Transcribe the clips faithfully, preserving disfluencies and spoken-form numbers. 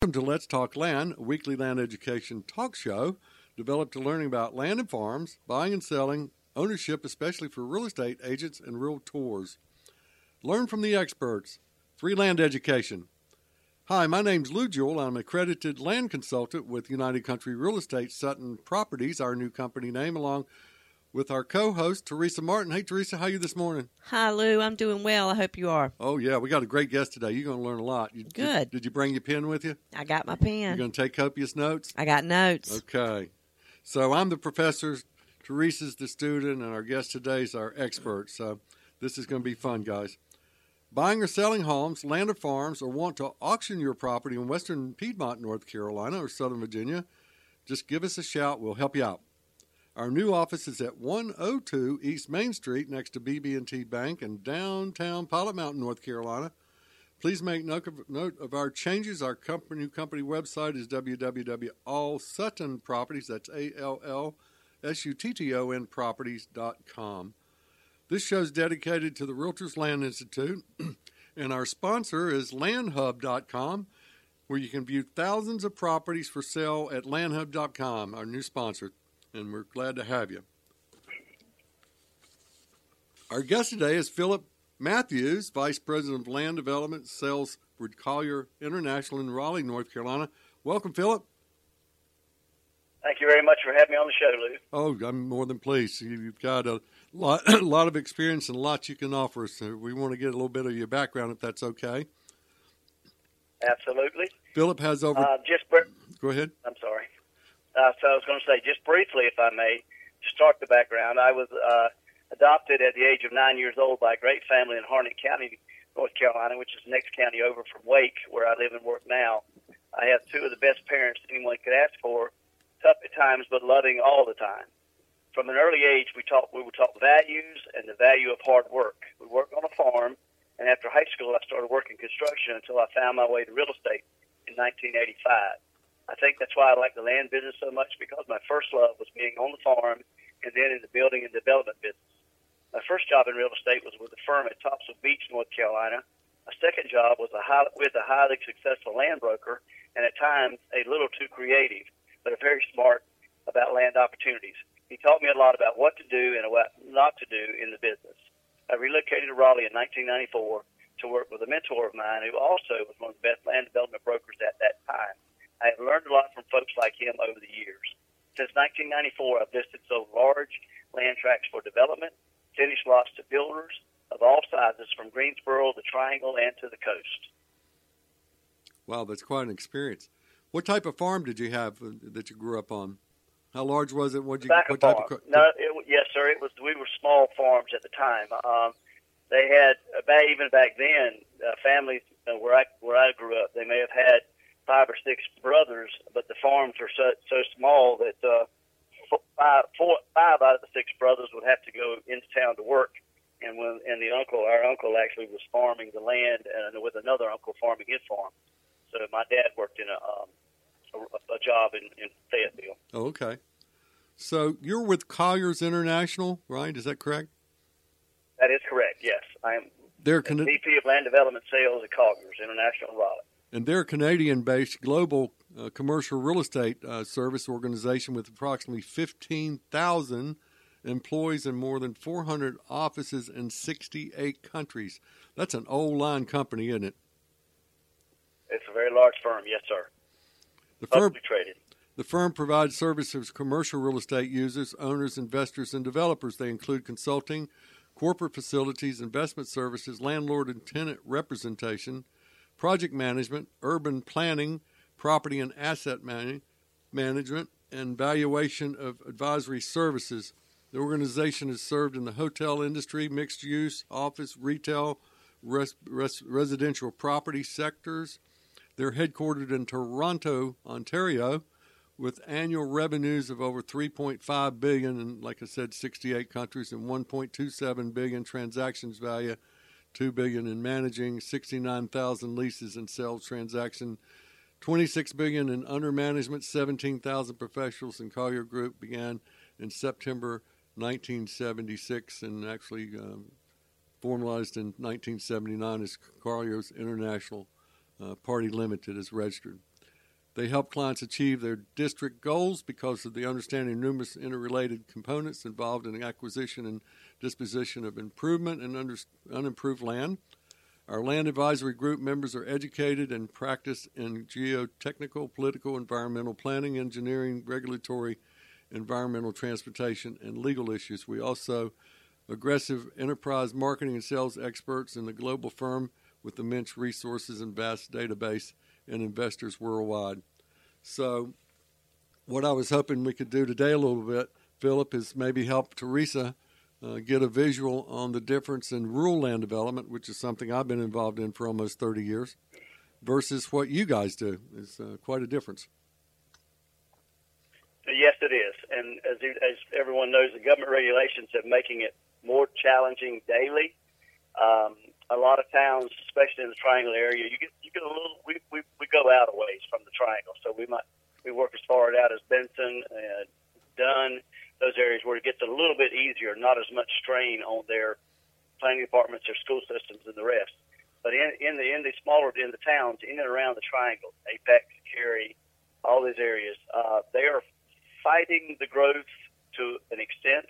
Welcome to Let's Talk Land, a weekly land education talk show developed to learning about land and farms, buying and selling, ownership, especially for real estate agents and realtors. Learn from the experts. Free land education. Hi, my name's Lou Jewell. I'm an accredited land consultant with United Country Real Estate Sutton Properties, our new company name, along with our co-host, Teresa Martin. Hey, Teresa, how are you this morning? Hi, Lou. I'm doing well. I hope you are. Oh, yeah. We got a great guest today. You're going to learn a lot. You, Good. Did, did you bring your pen with you? I got my pen. You're going to take copious notes? I got notes. Okay. So I'm the professor, Teresa's the student, and our guest today is our expert. So this is going to be fun, guys. Buying or selling homes, land or farms, or want to auction your property in western Piedmont, North Carolina, or Southern Virginia, just give us a shout. We'll help you out. Our new office is at one oh two East Main Street next to B B and T Bank in downtown Pilot Mountain, North Carolina. Please make note of, note of our changes. Our company, new company website is w w w dot all sutton properties, that's A L L S U T T O N properties dot com. This show is dedicated to the Realtors Land Institute, and our sponsor is land hub dot com, where you can view thousands of properties for sale at land hub dot com, our new sponsor. And we're glad to have you. Our guest today is Philip Matthews, Vice President of Land Development Sales for Collier International in Raleigh, North Carolina. Welcome, Philip. Thank you very much for having me on the show, Lou. Oh, I'm more than pleased. You've got a lot, a lot of experience and a lot you can offer us. So we want to get a little bit of your background, if that's okay. Absolutely. Philip has over... Uh, just br- Go ahead. I'm sorry. Uh, so I was going to say, just briefly, if I may, to start the background, I was uh, adopted at the age of nine years old by a great family in Harnett County, North Carolina, which is the next county over from Wake, where I live and work now. I have two of the best parents anyone could ask for, tough at times, but loving all the time. From an early age, we taught we were taught values and the value of hard work. We worked on a farm, and after high school, I started working construction until I found my way to real estate in nineteen eighty-five. I think that's why I like the land business so much, because my first love was being on the farm and then in the building and development business. My first job in real estate was with a firm at Topsail Beach, North Carolina. My second job was a high, with a highly successful land broker, and at times a little too creative, but a very smart about land opportunities. He taught me a lot about what to do and what not to do in the business. I relocated to Raleigh in nineteen ninety-four to work with a mentor of mine who also was one of the best land development brokers at that time. I have learned a lot from folks like him over the years. Since nineteen ninety-four, I've listed so large land tracts for development, finished lots to builders of all sizes, from Greensboro, the Triangle, and to the coast. Wow, that's quite an experience. What type of farm did you have that you grew up on? How large was it? What you? What type farm. of? No, it, yes, sir. It was. We were small farms at the time. Um, they had uh, even back then uh, families uh, where I where I grew up. They may have had five or six brothers, but the farms were so, so small that uh, five, four, five out of the six brothers would have to go into town to work. And when and the uncle, our uncle actually was farming the land, and with another uncle farming his farm. So my dad worked in a um, a, a job in, in Fayetteville. Oh, okay. So you're with Colliers International, right? Is that correct? That is correct. Yes, I am. They're the V P of Land Development Sales at Colliers International in Raleigh. And they're a Canadian-based global uh, commercial real estate uh, service organization with approximately fifteen thousand employees and more than four hundred offices in sixty-eight countries. That's an old-line company, isn't it? It's a very large firm, yes, sir. The firm, Publicly traded. The firm provides services to commercial real estate users, owners, investors, and developers. They include consulting, corporate facilities, investment services, landlord and tenant representation, project management, urban planning, property and asset man- management, and valuation of advisory services. The organization has served in the hotel industry, mixed use, office, retail, res- res- residential property sectors. They're headquartered in Toronto, Ontario, with annual revenues of over three point five billion dollars in, like I said, sixty-eight countries, and one point two seven billion dollars transactions value, two billion dollars in managing, sixty-nine thousand leases and sales transaction, twenty-six billion dollars in under management, seventeen thousand professionals. And Collier Group began in September nineteen seventy-six and actually um, formalized in nineteen seventy-nine as Colliers International uh, Party Limited is registered. They help clients achieve their district goals because of the understanding of numerous interrelated components involved in the acquisition and disposition of improvement and under, unimproved land. Our land advisory group members are educated and practice in geotechnical, political, environmental planning, engineering, regulatory, environmental, transportation, and legal issues. We also aggressive enterprise marketing and sales experts in the global firm with immense resources and vast database and investors worldwide. So what I was hoping we could do today a little bit, Philip, is maybe help Teresa uh, get a visual on the difference in rural land development, which is something I've been involved in for almost thirty years, versus what you guys do. It's uh, quite a difference. Yes, it is. And as, as everyone knows, the government regulations are making it more challenging daily. Um, a lot of towns, especially in the Triangle area, you get you get a little. We, we, we go out a ways from the Triangle, so we might we work as far out as Benson, uh, Dunn, those areas where it gets a little bit easier, not as much strain on their planning departments, their school systems, and the rest. But in in the in the smaller in the towns in and around the Triangle, Apex, Cary, all these areas, uh, they are fighting the growth to an extent.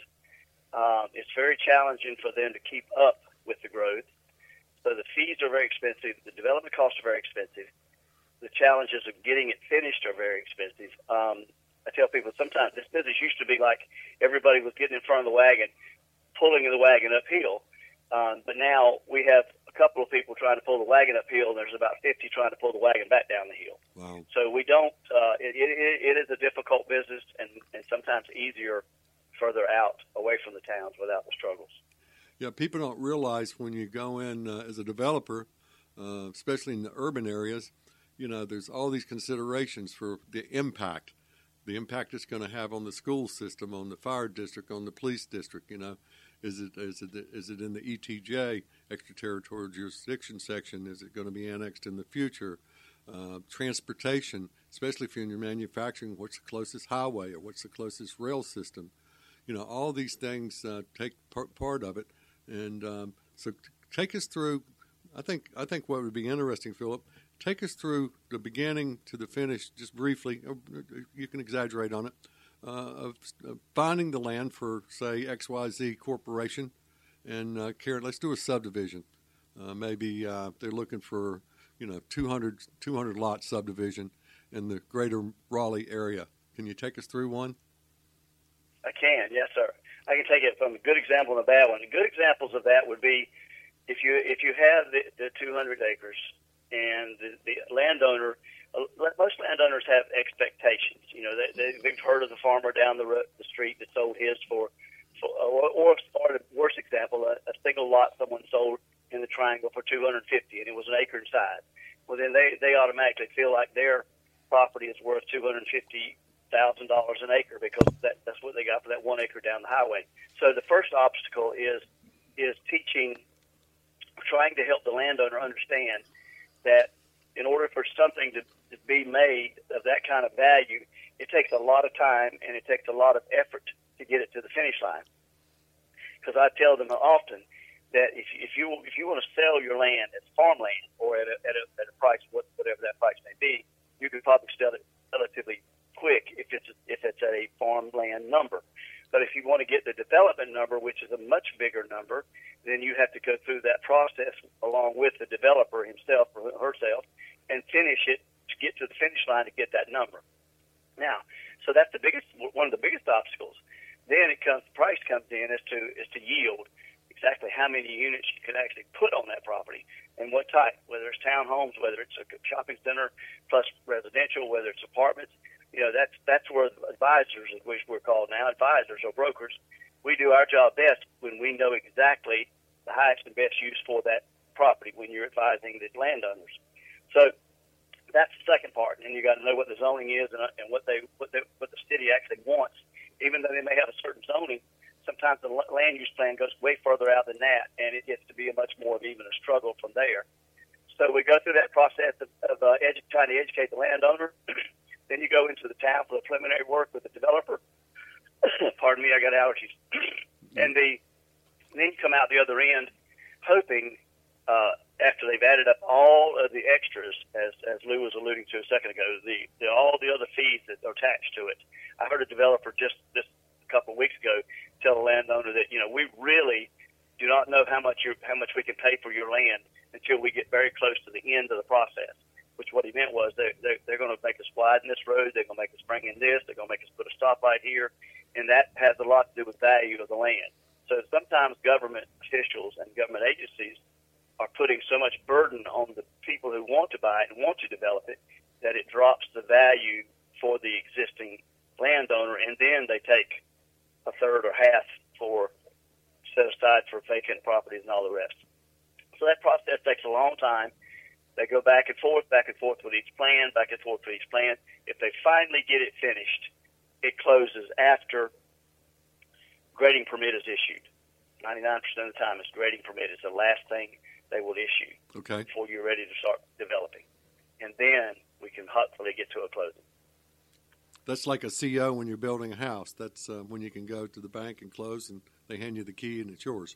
Um, it's very challenging for them to keep up with the growth. So the fees are very expensive. The development costs are very expensive. The challenges of getting it finished are very expensive. Um, I tell people sometimes this business used to be like everybody was getting in front of the wagon, pulling the wagon uphill. Um, but now we have a couple of people trying to pull the wagon uphill, and there's about fifty trying to pull the wagon back down the hill. Wow. So we don't, uh, it, it, it is a difficult business and, and sometimes easier further out away from the towns without the struggles. Yeah, people don't realize when you go in uh, as a developer, uh, especially in the urban areas, you know, there's all these considerations for the impact, the impact it's going to have on the school system, on the fire district, on the police district. You know, is it is it is it in the E T J, extraterritorial jurisdiction section? Is it going to be annexed in the future? Uh, transportation, especially if you're in your manufacturing, what's the closest highway or what's the closest rail system? You know, all these things uh, take part, part of it. And um, so take us through, I think I think what would be interesting, Philip, take us through the beginning to the finish, just briefly, you can exaggerate on it, uh, of, of finding the land for, say, X Y Z Corporation. And, uh, Karen, let's do a subdivision. Uh, maybe uh, they're looking for, you know, two hundred, two hundred lot subdivision in the greater Raleigh area. Can you take us through one? I can, yes, sir. I can take it from a good example and a bad one. The good examples of that would be if you if you have the, the two hundred acres and the, the landowner, uh, most landowners have expectations. You know, they, they, they've heard of the farmer down the, road, the street that sold his for, for or, or, or the worst example, a, a single lot someone sold in the Triangle for two hundred fifty, and it was an acre inside. Well, then they, they automatically feel like their property is worth two hundred fifty thousand dollars an acre because that, that's what they got for that one acre down the highway. So the first obstacle is is teaching, trying to help the landowner understand that in order for something to, to be made of that kind of value, it takes a lot of time and it takes a lot of effort to get it to the finish line. Because I tell them often that if you, if you if you want to sell your land as farmland or at a, at a, at a price, whatever that price may be, you could probably sell it relatively quick if it's if it's a farmland number. But if you want to get the development number, which is a much bigger number, then you have to go through that process along with the developer himself or herself and finish it to get to the finish line to get that number. Now, so that's the biggest one of the biggest obstacles. Then it comes the price comes in as to is to yield exactly how many units you can actually put on that property and what type, whether it's townhomes, whether it's a shopping center plus residential, whether it's apartments. You know, that's that's where advisors, which we're called now, advisors or brokers, we do our job best when we know exactly the highest and best use for that property when you're advising the landowners. So that's the second part, and you got to know what the zoning is and, and what they what, they, what the city actually wants. Even though they may have a certain zoning, sometimes the land use plan goes way further out than that, and it gets to be a much more of even a struggle from there. So we go through that process of, of uh, edu- trying to educate the landowner. Then you go into the town for the preliminary work with the developer. Pardon me, I got allergies. and the then you come out the other end hoping uh, after they've added up all of the extras, as as Lou was alluding to a second ago, the, the all the other fees that are attached to it. I heard a developer just this couple of weeks ago tell a landowner that, you know, we really do not know how much you how much we can pay for your land until we get very close to the end of the process. Which what he meant was they they're, they're going to make us widen this road, they're going to make us bring in this, they're going to make us put a stoplight here, and that has a lot to do with value of the land. So sometimes government officials and government agencies are putting so much burden on the people who want to buy it and want to develop it that it drops the value for the existing landowner, and then they take a third or half for set aside for vacant properties and all the rest. So that process takes a long time. They go back and forth, back and forth with each plan, back and forth with each plan. If they finally get it finished, it closes after grading permit is issued. ninety-nine percent of the time, it's grading permit is the last thing they will issue okay. before you're ready to start developing. And then we can hopefully get to a closing. That's like a C O when you're building a house. That's uh, when you can go to the bank and close, and they hand you the key, and it's yours.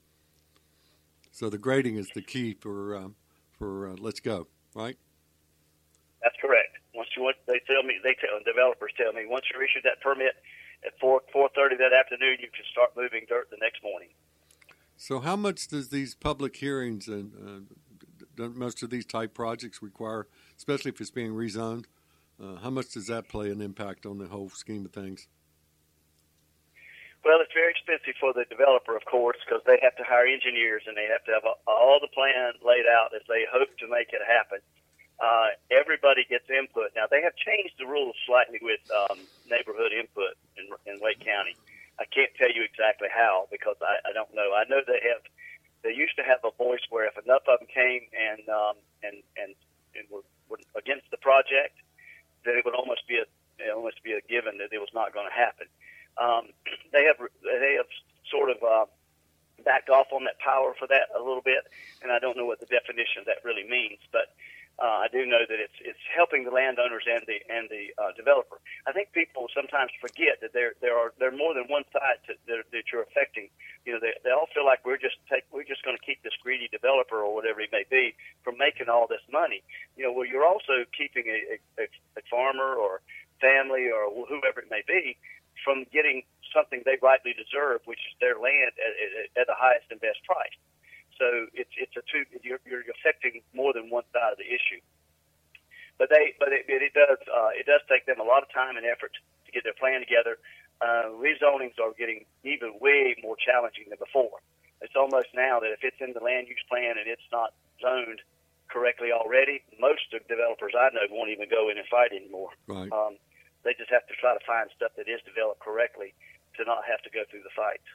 So the grading is the key for um, for uh, let's go, right? That's correct. Once you want, they tell me, they tell developers tell me, once you're issued that permit at four four thirty that afternoon, you can start moving dirt the next morning. So how much does these public hearings and uh, don't most of these type projects require, especially if it's being rezoned? Uh, how much does that play an impact on the whole scheme of things? Well, it's very expensive for the developer, of course, because they have to hire engineers and they have to have all the plan laid out as they hope to make it happen. Uh, everybody gets input. Now, they have changed the rules slightly with um, neighborhood input in, in Wake County. I can't tell you exactly how because I, I don't know. I know they have. They used to have a voice where if enough of them came and um, and and, and were, were against the project, that it would almost be a it almost be a given that it was not going to happen. Um, they have they have sort of uh, backed off on that power for that a little bit, and I don't know what the definition of that really means, but uh, I do know that it's it's helping the landowners and the and the uh, developer. I think people sometimes forget that there there are there are more than one side to, that, that you're affecting. You know, they they all feel like we're just take we're just going to keep this greedy developer or whatever he may be from making all this money. You know, well, you're also keeping a, a, a farmer or family or whoever it may be from getting something they rightly deserve, which is their land at, at, at the highest and best price. So it's it's a two. You're, you're affecting more than one side of the issue. But they, but it, it does uh, it does take them a lot of time and effort to get their plan together. Uh, rezonings are getting even way more challenging than before. It's almost now that if it's in the land use plan and it's not zoned correctly already, most of the developers I know won't even go in and fight anymore. Right. Um, they just have to try to find stuff that is developed correctly to not have to go through the fight.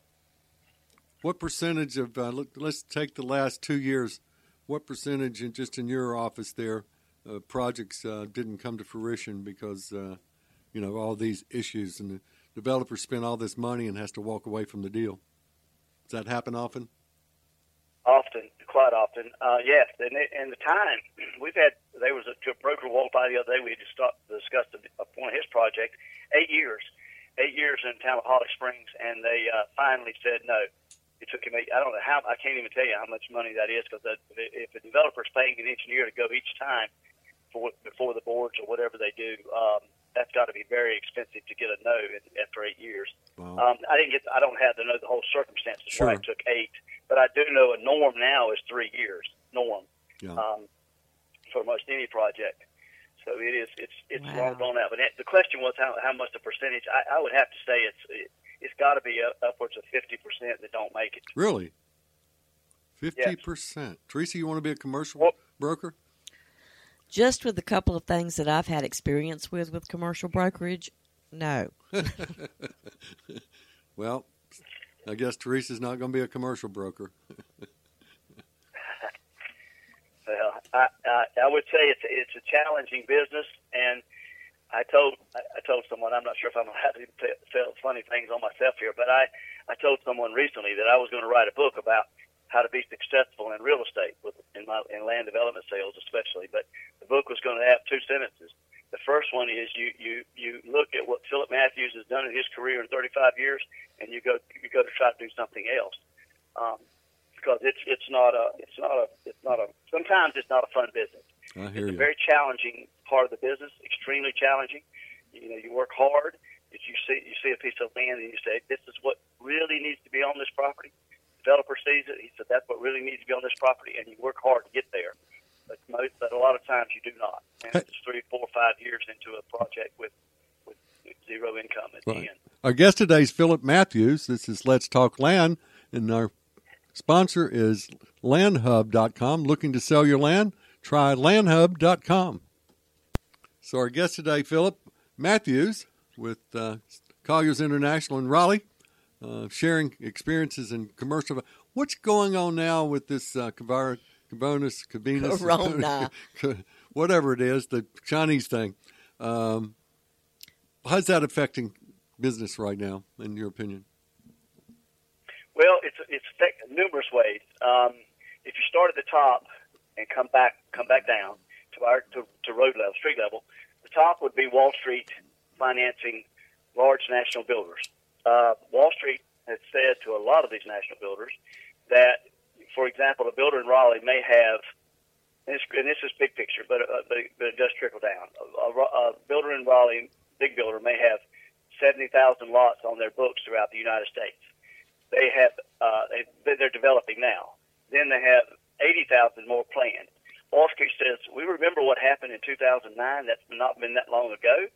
What percentage of, uh, look, let's take the last two years, what percentage in, just in your office there, uh, projects uh, didn't come to fruition because, uh, you know, all these issues and the developer spent all this money and has to walk away from the deal? Does that happen often? Often, quite often, uh, yes. And, it, and the time, we've had, there was a, to a broker walked by the other day, we had just start, discussed a, a point of his project, eight years, eight years in town of Holly Springs, and they uh, finally said no. It took him, eight, I don't know how, I can't even tell you how much money that is, because if a developer's paying an engineer to go each time for, before the boards or whatever they do, um, that's got to be very expensive to get a no after eight years. Wow. Um, I didn't get, I don't have to know the whole circumstances Sure. why it took eight, but I do know a norm now is three years, norm, Yeah. um, for most any project. So it is, it's, it's Wow. long gone out. But the question was how, how much the percentage, I, I would have to say it's, it, it's got to be upwards of fifty percent that don't make it. Really? fifty percent. Yes. Teresa, you want to be a commercial Well, broker? Just with a couple of things that I've had experience with with commercial brokerage, no. Well, I guess Teresa's not going to be a commercial broker. Well, I, I, I would say it's it's a challenging business, and I told I told someone, I'm not sure if I'm allowed to tell funny things on myself here, but I, I told someone recently that I was going to write a book about how to be successful in real estate, with, in my in land development sales especially. But the book was going to have two sentences. The first one is you you you look at what Philip Matthews has done in his career in thirty-five years, and you go you go to try to do something else. Um, because it's it's not a it's not a it's not a sometimes it's not a fun business. I hear it's you. a very challenging part of the business, extremely challenging. You know, you work hard. If you see you see a piece of land and you say, this is what really needs to be on this property. Developer sees it. He said, that's what really needs to be on this property, and you work hard to get there. But most, but a lot of times you do not. And Hey. it's three, four, five years into a project with with, with zero income at Right. the end. Our guest today is Philip Matthews. This is Let's Talk Land, and our sponsor is land hub dot com. Looking to sell your land? Try land hub dot com. So our guest today, Philip Matthews, with uh, Colliers International in Raleigh, uh, sharing experiences in commercial. What's going on now with this uh, Cavar- Cavonus, Cavinus, Corona. whatever it is, the Chinese thing? Um, how's that affecting business right now, in your opinion? Well, it's it's affected numerous ways. Um, if you start at the top and come back come back down to our to, to road level, street level, the top would be Wall Street financing large national builders. Uh, Wall Street has said to a lot of these national builders that, for example, a builder in Raleigh may have, and this, and this is big picture, but, uh, but, but it does trickle down. A, a, a builder in Raleigh, big builder, may have seventy thousand lots on their books throughout the United States. They have, uh, they, they're developing now. Then they have eighty thousand more planned. Wall Street says, we remember what happened in two thousand nine. That's not been that long ago.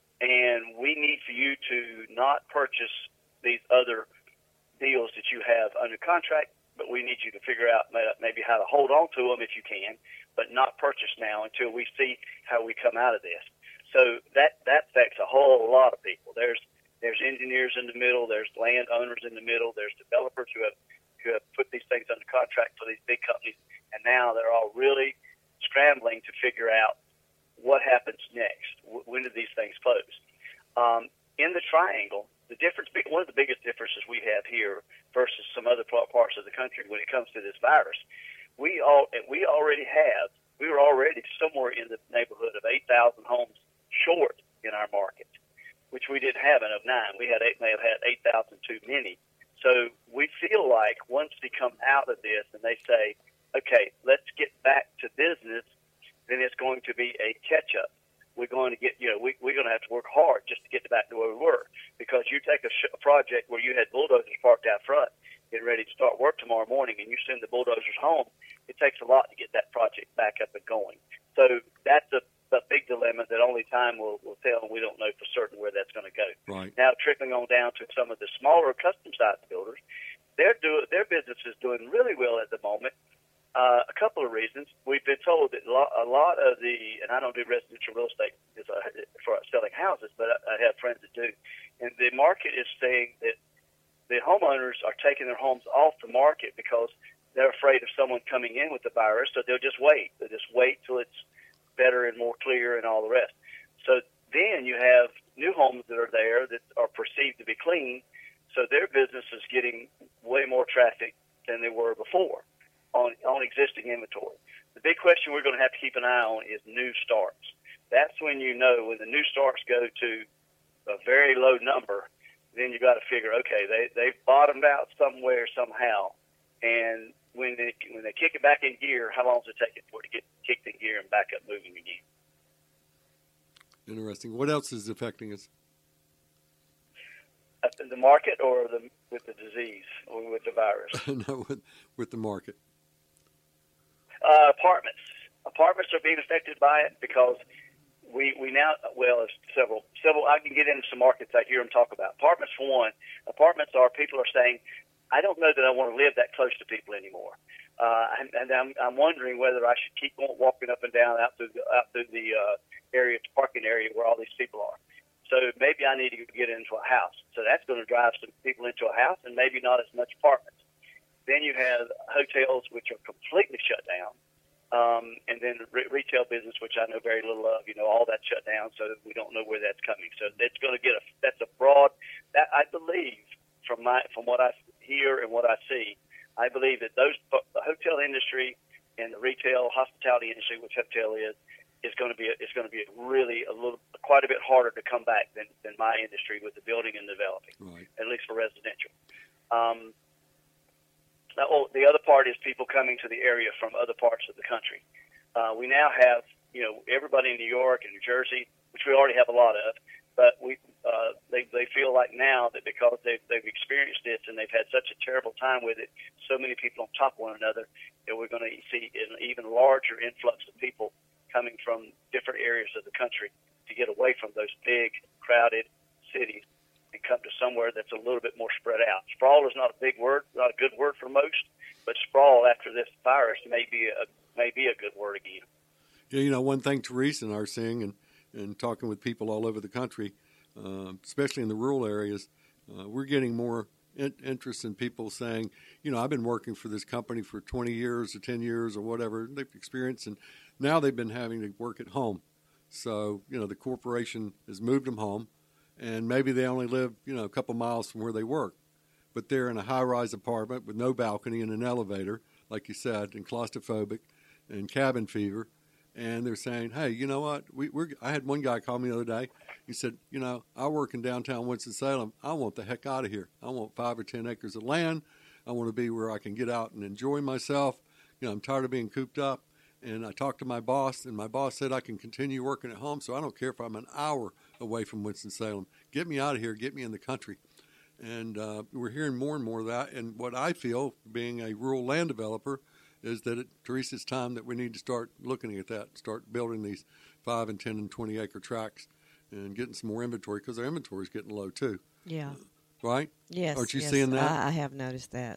And we need for you to not purchase these other deals that you have under contract, but we need you to figure out maybe how to hold on to them if you can, but not purchase now until we see how we come out of this. So that, that affects a whole lot of people. There's there's engineers in the middle, there's landowners in the middle, there's developers who have who have put these things under contract for these big companies, and now they're all really scrambling to figure out what happens next. When do these things close? Um, in the triangle, the difference, one of the biggest differences we have here versus some other parts of the country when it comes to this virus, we all we already have, we were already somewhere in the neighborhood of eight thousand homes short in our market, which we didn't have in oh nine. We had eight, may have had eight thousand too many. So we feel like once we come out of this and they say, okay, let's get back to business, then it's going to be a catch-up. We're going to get, you know, we, we're going to have to work hard just to get back to where we were. Because you take a, sh- a project where you had bulldozers parked out front, getting ready to start work tomorrow morning, and you send the bulldozers home, it takes a lot to get that project back up and going. So that's a, a big dilemma that only time will, will tell, and we don't know for certain where that's going to go. Right. Now, trickling on down to some of the smaller custom-sized builders, they're do, their business is doing really well at the moment. Uh, a couple of reasons. We've been told that a lot, a lot of the, and I don't do residential real estate for selling houses, but I, I have friends that do, and the market is saying that the homeowners are taking their homes off the market because they're afraid of someone coming in with the virus, so they'll just wait. They'll just wait till it's better and more clear and all the rest. So then you have new homes that are there that are perceived to be clean, so their business is getting way more traffic than they were before. On, on existing inventory. The big question we're going to have to keep an eye on is new starts. That's when you know when the new starts go to a very low number, then you got to figure, okay, they they've bottomed out somewhere somehow, and when they when they kick it back in gear, how long does it take it for it to get kicked in gear and back up moving again? Interesting. What else is affecting us? Uh, the market, or the with the disease, or with the virus? No, with, with the market. Uh, apartments. Apartments are being affected by it because we we now, well, there's several, several, I can get into some markets I hear them talk about. Apartments, for one, apartments are, people are saying, I don't know that I want to live that close to people anymore. Uh, and, and I'm, I'm wondering whether I should keep walking up and down out through the, out through the uh, area, parking area where all these people are. So maybe I need to get into a house. So that's going to drive some people into a house and maybe not as much apartments. Then you have hotels, which are completely shut down, um, and then re- retail business, which I know very little of. You know, all that shut down, so we don't know where that's coming. So that's going to get a that's a broad. That I believe from my from what I hear and what I see, I believe that those the hotel industry and the retail hospitality industry, which hotel is, is going to be is going to be really a little quite a bit harder to come back than, than my industry with the building and developing, Right. at least for residential. Um, Now, oh, the other part is people coming to the area from other parts of the country. Uh, we now have, you know, everybody in New York and New Jersey, which we already have a lot of, but we uh, they they feel like now that because they've they've experienced this and they've had such a terrible time with it, so many people on top of one another, that we're going to see an even larger influx of people coming from different areas of the country to get away from those big, crowded cities and come to somewhere that's a little bit more spread out. Sprawl is not a big word, not a good word for most, but sprawl after this virus may be a may be a good word again. Yeah, you know, one thing Teresa and I are seeing, and, and talking with people all over the country, uh, especially in the rural areas, uh, we're getting more in- interest in people saying, you know, I've been working for this company for twenty years or ten years or whatever they've experienced, and now they've been having to work at home. So, you know, the corporation has moved them home, and maybe they only live, you know, a couple miles from where they work, but they're in a high-rise apartment with no balcony and an elevator, like you said, and claustrophobic and cabin fever. And they're saying, hey, you know what? We, we're, I had one guy call me the other day. He said, you know, I work in downtown Winston-Salem. I want the heck out of here. I want five or ten acres of land. I want to be where I can get out and enjoy myself. You know, I'm tired of being cooped up. And I talked to my boss, and my boss said I can continue working at home, so I don't care if I'm an hour away from Winston-Salem. Get me out of here. Get me in the country. And uh, we're hearing more and more of that. And what I feel, being a rural land developer, is that at Teresa's time that we need to start looking at that, start building these five and ten and twenty acre tracts and getting some more inventory, because our inventory is getting low too. Yeah. Right? Yes. Aren't you yes, seeing that? I, I have noticed that.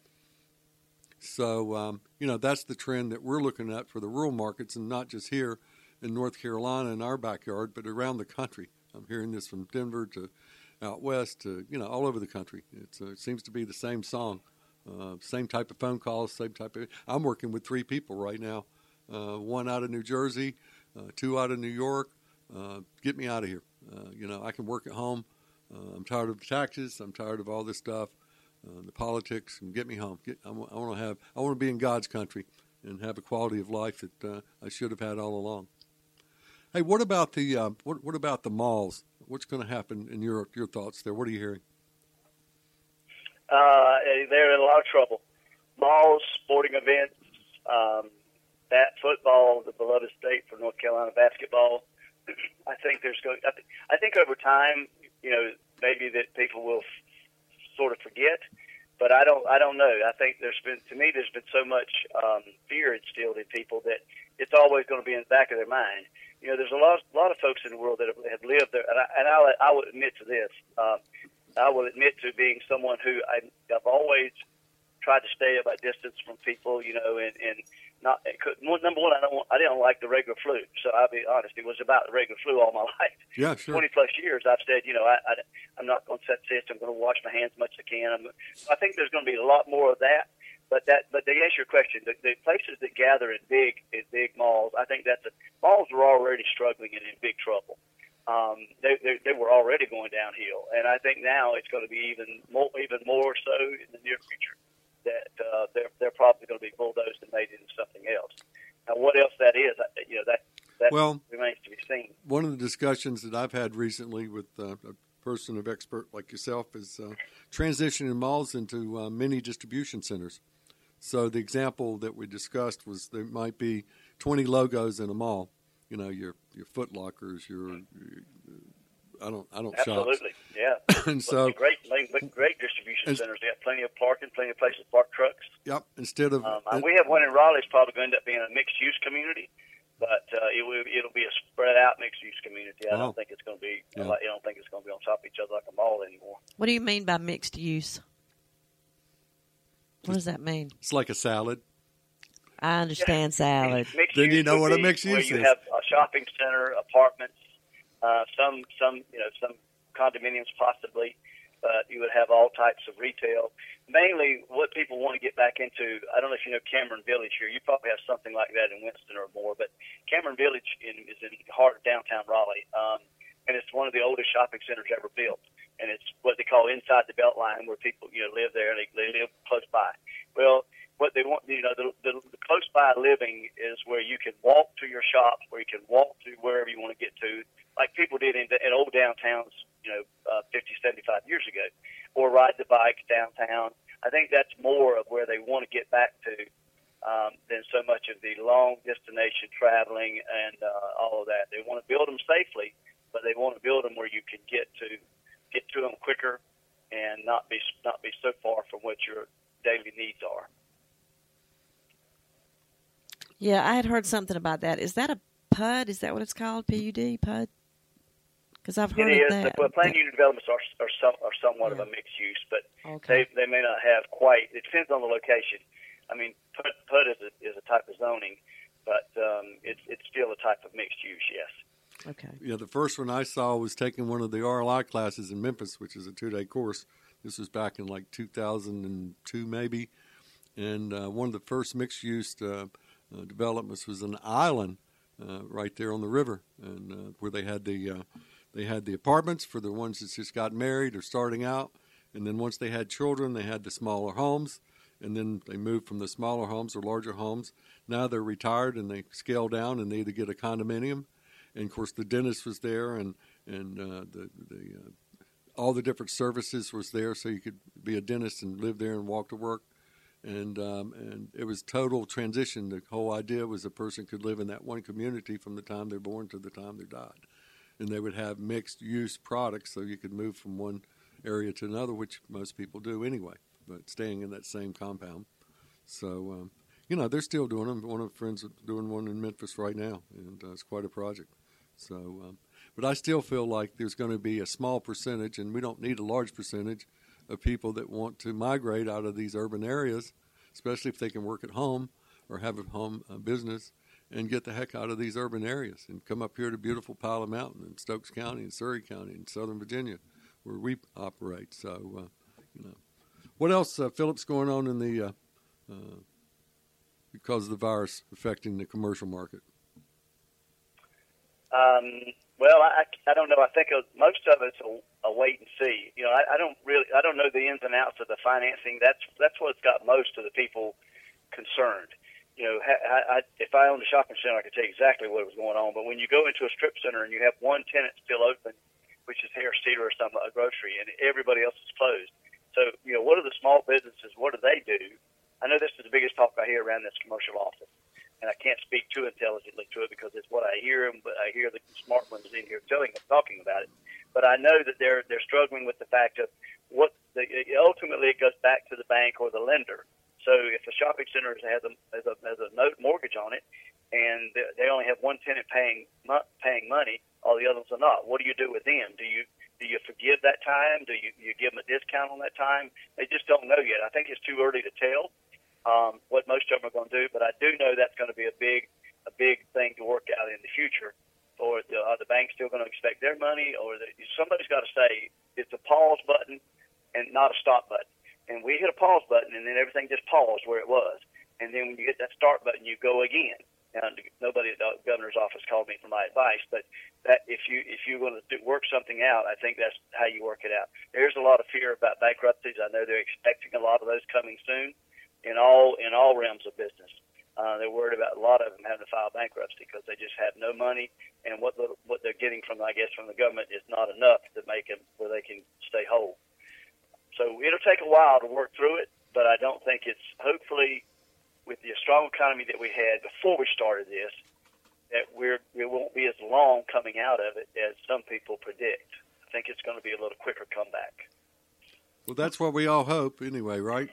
So, um, you know, that's the trend that we're looking at for the rural markets, and not just here in North Carolina in our backyard, but around the country. I'm hearing this from Denver to out west to, you know, all over the country. It's, uh, it seems to be the same song. Uh, same type of phone calls, same type of. I'm working with three people right now, uh, one out of New Jersey, uh, two out of New York. Uh, get me out of here. Uh, you know, I can work at home. Uh, I'm tired of the taxes. I'm tired of all this stuff, uh, the politics, and get me home. Get, I, w- I want to have. I want to be in God's country and have a quality of life that uh, I should have had all along. Hey, what about the uh, what, what about the malls? What's going to happen in your your thoughts there? What are you hearing? Uh, they're in a lot of trouble. Malls, sporting events, um, that football, the beloved state for North Carolina basketball. I think there's going. I, th- I think over time, you know, maybe that people will f- sort of forget, but I don't. I don't know. I think there's been, to me, there's been so much um, fear instilled in people that it's always going to be in the back of their mind. You know, there's a lot, a lot of folks in the world that have, have lived there, and I, and I'll, I will admit to this. Um, I will admit to being someone who I, I've always tried to stay at a distance from people, you know, and, and not, could, number one, I don't want, I didn't like the regular flu. So I'll be honest, it was about the regular flu all my life. Yeah, sure. twenty plus years, I've said, you know, I, I, I'm not going to set this. I'm going to wash my hands as much as I can. I'm, I think there's going to be a lot more of that. But that, but to answer your question, the, the places that gather in big, in big malls, I think that's a, malls are already struggling and in big trouble. Um, they, they they were already going downhill, and I think now it's going to be even more, even more so in the near future. That uh, they're they're probably going to be bulldozed and made into something else. Now, what else that is, you know, that that well, remains to be seen. One of the discussions that I've had recently with uh, a person of expert like yourself is uh, transitioning malls into uh, mini distribution centers. So the example that we discussed was there might be twenty logos in a mall. You know, your your Foot Lockers, your, your I don't I don't Absolutely, shops. yeah. And so great, great distribution centers. They have plenty of parking, plenty of places to park trucks. Yep. Instead of um, it, we have one in Raleigh. It's probably going to end up being a mixed use community, but uh, it will it'll be a spread out mixed use community. I wow. don't think it's going to be. Yeah. I don't think it's going to be on top of each other like a mall anymore. What do you mean by mixed use? What does that mean? It's like a salad. I understand yeah. salad. Mixed Then you know what a mixed where use you is. have a shopping center, apartments, uh, some some you know some condominiums possibly, but you would have all types of retail. Mainly, what people want to get back into. I don't know if you know Cameron Village here. You probably have something like that in Winston or more, but Cameron Village in, is in the heart of downtown Raleigh, um, and it's one of the oldest shopping centers ever built. And it's what they call inside the Beltline, where people you know live there and they, they live close by. Well, what they want, you know, the, the, the close by living is where you can walk to your shops, where you can walk to wherever you want to get to, like people did in, in old downtowns, you know, uh, fifty, seventy-five years ago, or ride the bike downtown. I think that's more of where they want want to get back to um, than so much of the long destination traveling and uh, all of that. They want to build them safely, but they want to build them where you can get to get to them quicker and not be not be so far from what your daily needs are. Yeah, I had heard something about that. Is that a P U D? Is that what it's called? P U D? P U D? Because I've heard it of is. that. Well, planned unit developments are are, some, are somewhat yeah. of a mixed use, but okay. they they may not have quite. It depends on the location. I mean, P U D, P U D is a, is a type of zoning, but um, it's it's still a type of mixed use. Yes. Okay. Yeah, the first one I saw was taking one of the R L I classes in Memphis, which is a two-day course. This was back in like two thousand two, maybe. And uh, one of the first mixed-use uh, uh, developments was an island uh, right there on the river, and uh, where they had the uh, they had the apartments for the ones that just got married or starting out, and then once they had children, they had the smaller homes, and then they moved from the smaller homes or larger homes. Now they're retired and they scale down, and they either get a condominium. And of course, the dentist was there, and and uh, the the uh, all the different services was there, so you could be a dentist and live there and walk to work, and um, and it was total transition. The whole idea was a person could live in that one community from the time they're born to the time they died, and they would have mixed use products, so you could move from one area to another, which most people do anyway, but staying in that same compound. So. Um, you know, they're still doing them. One of the friends is doing one in Memphis right now, and uh, it's quite a project. So, um, but I still feel like there's going to be a small percentage, and we don't need a large percentage, of people that want to migrate out of these urban areas, especially if they can work at home or have a home uh, business, and get the heck out of these urban areas and come up here to beautiful Pilot Mountain in Stokes County and Surrey County in Southern Virginia, where we operate. So, uh, you know, what else, uh, Phillips, going on in the uh, uh, because of the virus affecting the commercial market? Um, well, I, I don't know. I think most of it's a, a wait and see. You know, I, I don't really, I don't know the ins and outs of the financing. That's that's what's got most of the people concerned. You know, I, I, if I owned a shopping center, I could tell you exactly what was going on. But when you go into a strip center and you have one tenant still open, which is Harris Teeter or some a grocery, and everybody else is closed. So, you know, what are the small businesses? What do they do? I know this is the biggest talk I hear around this commercial office, and I can't speak too intelligently to it because it's what I hear, but I hear the smart ones in here telling them, talking about it. But I know that they're they're struggling with the fact of what the, ultimately it goes back to the bank or the lender. So if a shopping center has a has a, has a note mortgage on it, and they only have one tenant paying paying money, all the others are not, what do you do with them? Do you do you forgive that time? Do you you give them a discount on that time? They just don't know yet. I think it's too early to tell um, what most of them are going to do, but I do know that's going to be a big a big thing to work out in the future. Or the, are the banks still going to expect their money, or the, somebody's got to say it's a pause button and not a stop button. And we hit a pause button, and then everything just paused where it was. And then when you hit that start button, you go again. And nobody at the governor's office called me for my advice, but that if you if you're going to do, work something out, I think that's how you work it out. There's a lot of fear about bankruptcies. I know they're expecting a lot of those coming soon, in all in all realms of business. Uh, they're worried about a lot of them having to file bankruptcy because they just have no money, and what the, what they're getting from, I guess, from the government is not enough to make them where they can stay whole. So it'll take a while to work through it, but I don't think it's, hopefully, with the strong economy that we had before we started this, that we're, it won't be as long coming out of it as some people predict. I think it's going to be a little quicker comeback. Well, that's what we all hope anyway, right?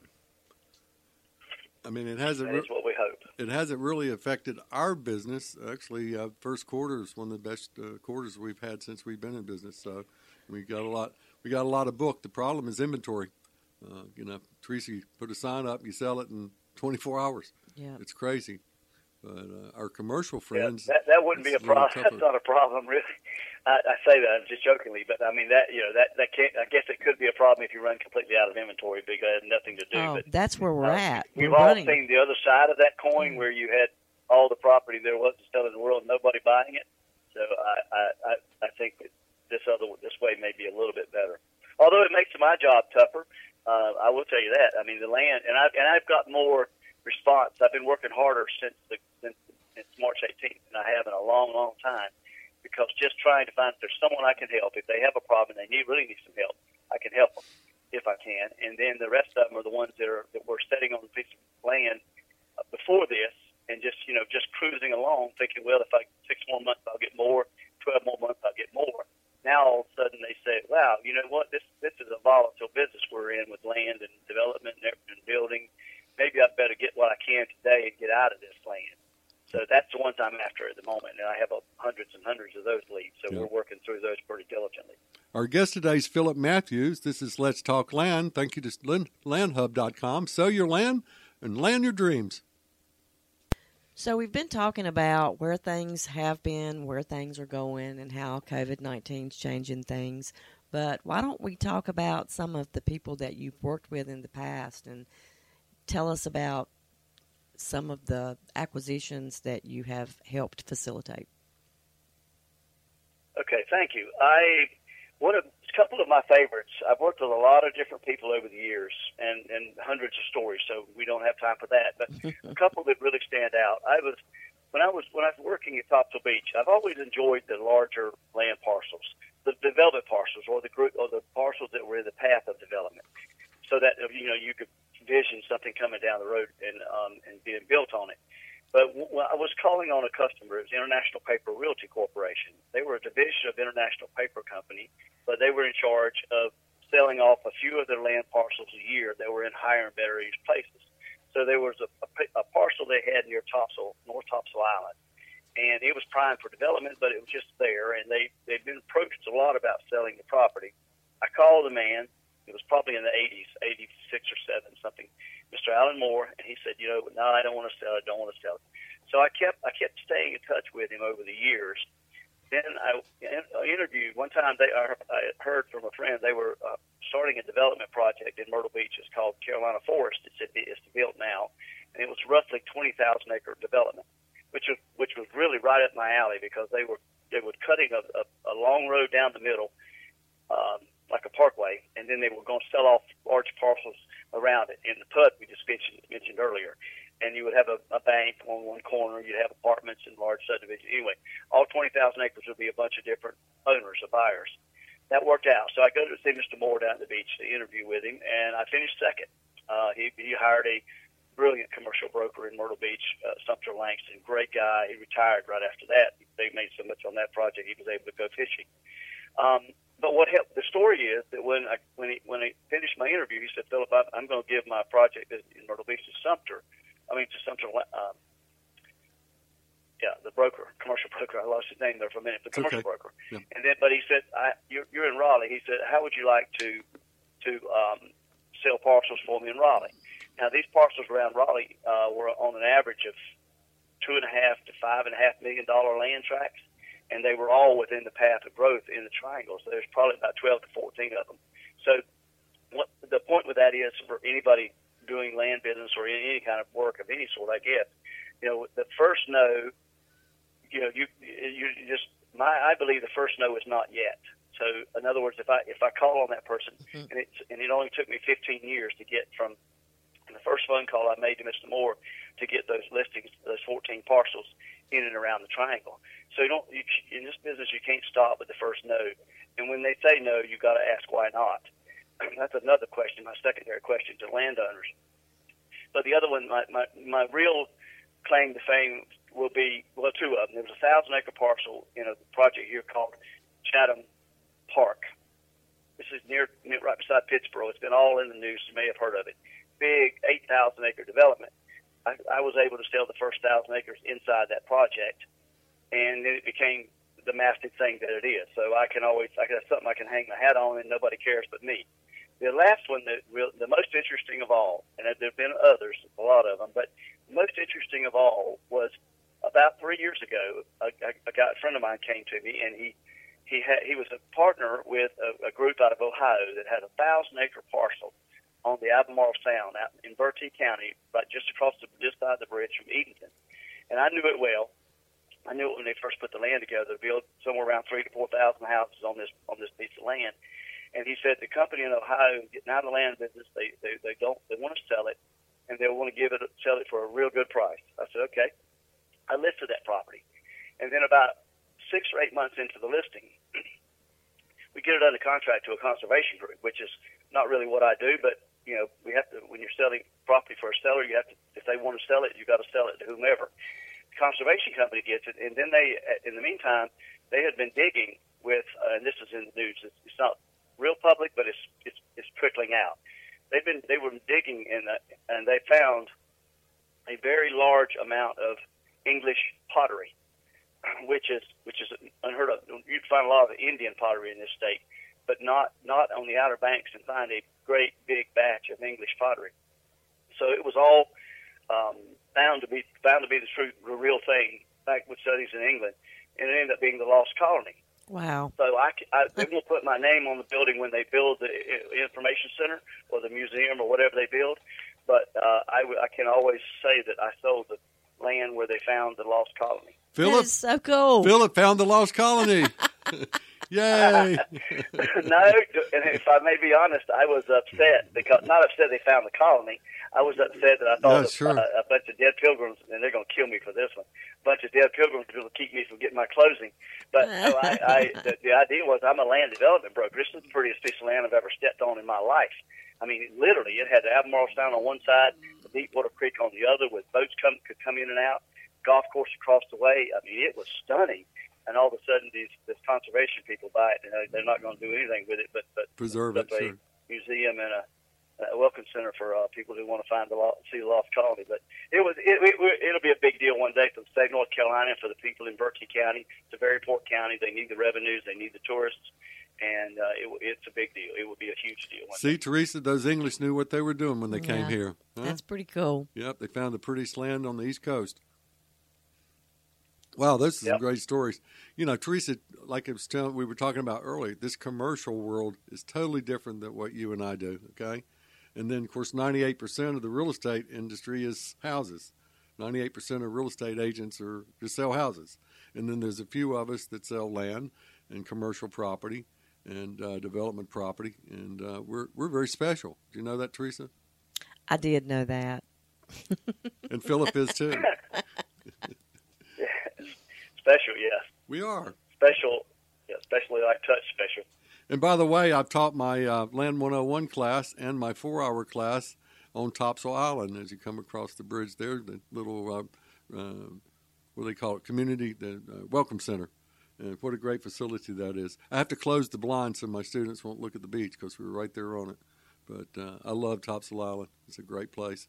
I mean, it hasn't. That is what we hope. It hasn't really affected our business. Actually, uh, first quarter is one of the best uh, quarters we've had since we've been in business. So we got a lot. We got a lot of book. The problem is inventory. Uh, you know, Tracy put a sign up, you sell it in twenty-four hours. Yeah, it's crazy. But uh, our commercial friends, yeah, that, that wouldn't be a problem. That's not a problem, really. I, I say that just jokingly, but I mean that you know that that can't. I guess it could be a problem if you run completely out of inventory because it has nothing to do. Oh, but that's where we're uh, at. We've we're all running. seen the other side of that coin, where you had all the property there was to sell in the world, and nobody buying it. So I I, I, I think that this other this way may be a little bit better. Although it makes my job tougher, uh, I will tell you that. I mean the land, and I and I've got more response. I've been working harder since the since, since March eighteenth, and I have in a long, long time. Because just trying to find if there's someone I can help, if they have a problem and they need really need some help, I can help them. if I can, and then the rest of them are the ones that are that we're setting on the piece of land uh, before this, and just you know just cruising along, thinking, well, if I six more months I'll get more, twelve more months I'll get more. Now all of a sudden they say, wow, you know what? This this is a volatile business we're in with land and development and, and building. Maybe I better get what I can today and get out of this land. So that's the ones I'm after at the moment, and I have uh, hundreds and hundreds of those leads. So yeah. We're working through those pretty diligently. Our guest today is Philip Matthews. This is Let's Talk Land. Thank you to land hub dot com. Sell your land and land your dreams. So we've been talking about where things have been, where things are going, and how COVID nineteen is changing things. But why don't we talk about some of the people that you've worked with in the past and tell us about some of the acquisitions that you have helped facilitate? Okay, thank you. I one of a couple of my favorites. I've worked with a lot of different people over the years, and, and hundreds of stories. So we don't have time for that. But a couple that really stand out. I was when I was when I was working at Topsail Beach. I've always enjoyed the larger land parcels, the development parcels, or the group or the parcels that were in the path of development, so that you know you could vision something coming down the road and um, and being built on it. But w- I was calling on a customer. It was International Paper Realty Corporation. They were a division of International Paper Company, but they were in charge of selling off a few of their land parcels a year that were in higher and better used places. So there was a, a, a parcel they had near Topsail, North Topsail Island, and it was primed for development, but it was just there, and they, they'd been approached a lot about selling the property. I called the man. It was probably in the eighties, eighty-six or seven, something, Mister Alan Moore, and he said, you know, no, I don't want to sell it, don't want to sell it. So I kept I kept staying in touch with him over the years. Then I, I interviewed, one time they I heard from a friend, they were uh, starting a development project in Myrtle Beach. It's called Carolina Forest. It's, it's built now, and it was roughly twenty thousand acre development, which was, which was really right up my alley because they were, they were cutting a, a, a long road down the middle, um, like a parkway, and then they were going to sell off large parcels around it in the P U D we just mentioned, mentioned earlier. And you would have a, a bank on one corner, you'd have apartments and large subdivisions. Anyway, all twenty thousand acres would be a bunch of different owners or buyers. That worked out. So I go to see Mister Moore down at the beach to interview with him, and I finished second. Uh, he, he hired a brilliant commercial broker in Myrtle Beach, uh, Sumter Langston, great guy. He retired right after that. They made so much on that project, he was able to go fishing. Um, But what helped the story is that when I when he when he finished my interview, he said, "Philip, I'm, I'm going to give my project in Myrtle Beach to Sumter. I mean to Sumter, um, yeah, the broker, commercial broker. I lost his name there for a minute. The commercial okay. broker. Yeah. And then, but he said, I, you're, "You're in Raleigh." He said, "How would you like to to um, sell parcels for me in Raleigh?" Now these parcels around Raleigh uh, were on an average of two and a half to five and a half million dollar land tracts. And they were all within the path of growth in the triangle. So there's probably about twelve to fourteen of them. So what the point with that is for anybody doing land business or any, any kind of work of any sort, I guess, you know, the first no, you know, you you just my I believe the first no is not yet. So in other words, if I if I call on that person, mm-hmm. and it's and it only took me fifteen years to get from the first phone call I made to Mister Moore to get those listings, those fourteen parcels in and around the triangle. So you don't you, in this business you can't stop with the first no, and when they say no, you got to ask why not. That's another question, my secondary question to landowners. But the other one, my my, my real claim to fame will be well, two of them. There was a thousand acre parcel in a project here called Chatham Park. This is near, near right beside Pittsburgh. It's been all in the news. You may have heard of it. Big eight thousand acre development. I, I was able to sell the first thousand acres inside that project, and then it became the massive thing that it is. So I can always, I got something I can hang my hat on, and nobody cares but me. The last one, that real, the most interesting of all, and there have been others, a lot of them, but the most interesting of all was about three years ago. A, a, guy, a friend of mine came to me, and he he had he was a partner with a, a group out of Ohio that had a thousand acre parcel on the Albemarle Sound out in Bertie County, right just across the just side of the bridge from Edenton. And I knew it well. I knew it when they first put the land together, build somewhere around three to four thousand houses on this on this piece of land. And he said the company in Ohio getting out of the land business, they they, they don't they want to sell it, and they want to give it sell it for a real good price. I said okay. I listed that property, and then about six or eight months into the listing, we get it under contract to a conservation group, which is not really what I do, but you know, we have to, when you're selling property for a seller, you have to, if they want to sell it, you got to sell it to whomever. The conservation company gets it, and then they, in the meantime, they had been digging with, uh, and this is in the news. It's, it's not real public, but it's it's it's trickling out. They've been they were digging in the, and they found a very large amount of English pottery, which is which is unheard of. You'd find a lot of Indian pottery in this state, but not not on the Outer Banks, and find a great big batch of English pottery. So it was all um, found to be found to be the true, the real thing back with studies in England, and it ended up being the lost colony. Wow. So I, I they will put my name on the building when they build the information center or the museum or whatever they build, but uh, I, I can always say that I sold the land where they found the lost colony. Philip, that is so cool. Philip found the lost colony. Yay! No, and if I may be honest, I was upset because not upset they found the colony. I was upset that I thought yeah, sure. a, a bunch of dead pilgrims, and they're going to kill me for this one. A bunch of dead pilgrims will keep me from getting my closing. But so I, I the, the idea was I'm a land development broker. This is the prettiest piece of land I've ever stepped on in my life. I mean, literally, it had the Albemarle Sound on one side, the Deepwater Creek on the other, with boats come could come in and out, golf course across the way. I mean, it was stunning. And all of a sudden, these this conservation people buy it, and they're not going to do anything with it, but but preserve but it. a Sure. museum and a, a welcome center for uh, people who want to find the lost, see the lost colony. But it was it, it it'll be a big deal one day for the state of North Carolina and for the people in Berkeley County. It's a very poor county. They need the revenues. They need the tourists, and uh, it, it's a big deal. It will be a huge deal. One See, day. Teresa, those English knew what they were doing when they yeah. came here. Huh? That's pretty cool. Yep, they found the prettiest land on the East Coast. Wow, those are yep. some great stories. You know, Teresa, like I was telling, we were talking about earlier, this commercial world is totally different than what you and I do, okay? And then, of course, ninety-eight percent of the real estate industry is houses. ninety-eight percent of real estate agents are just sell houses. And then there's a few of us that sell land and commercial property and uh, development property. And uh, we're we're very special. Do you know that, Teresa? I did know that. And Philip is too. Special, yes. We are. Special, yeah, especially like touch special. And by the way, I've taught my uh, Land one oh one class and my four-hour class on Topsail Island as you come across the bridge there, the little, uh, uh, what do they call it, community, the uh, welcome center. And what a great facility that is. I have to close the blinds so my students won't look at the beach because we're right there on it. But uh, I love Topsail Island. It's a great place.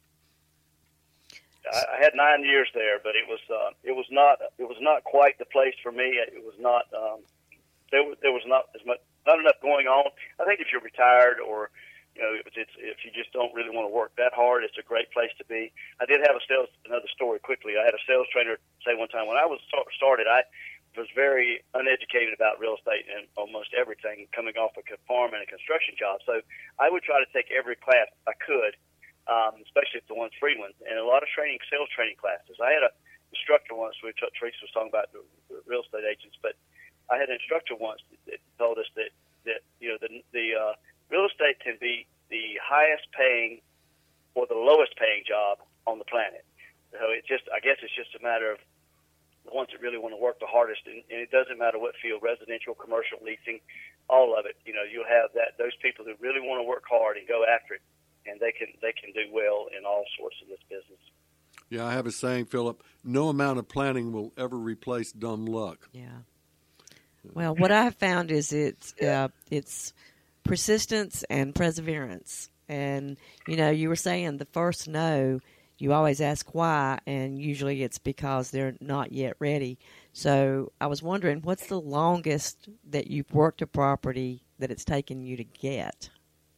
I had nine years there, but it was uh, it was not it was not quite the place for me. It was not um, there was there was not as much not enough going on. I think if you're retired or you know if it's if you just don't really want to work that hard, it's a great place to be. I did have a sales another story quickly. I had a sales trainer say one time when I was started, I was very uneducated about real estate and almost everything, coming off a farm and a construction job. So I would try to take every class I could. Um, especially the ones free ones, and a lot of training, sales training classes. I had an instructor once, we t- Teresa was talking about the, the real estate agents, but I had an instructor once that, that told us that, that you know, the, the uh, real estate can be the highest paying or the lowest paying job on the planet. So it just, I guess it's just a matter of the ones that really want to work the hardest, and, and it doesn't matter what field, residential, commercial, leasing, all of it. You know, you'll have that those people who really want to work hard and go after it. And they can they can do well in all sorts of this business. Yeah, I have a saying, Philip, no amount of planning will ever replace dumb luck. Yeah. Well, what I have found is it's uh, it's persistence and perseverance. And, you know, you were saying the first no, you always ask why, and usually it's because they're not yet ready. So I was wondering, what's the longest that you've worked a property that it's taken you to get?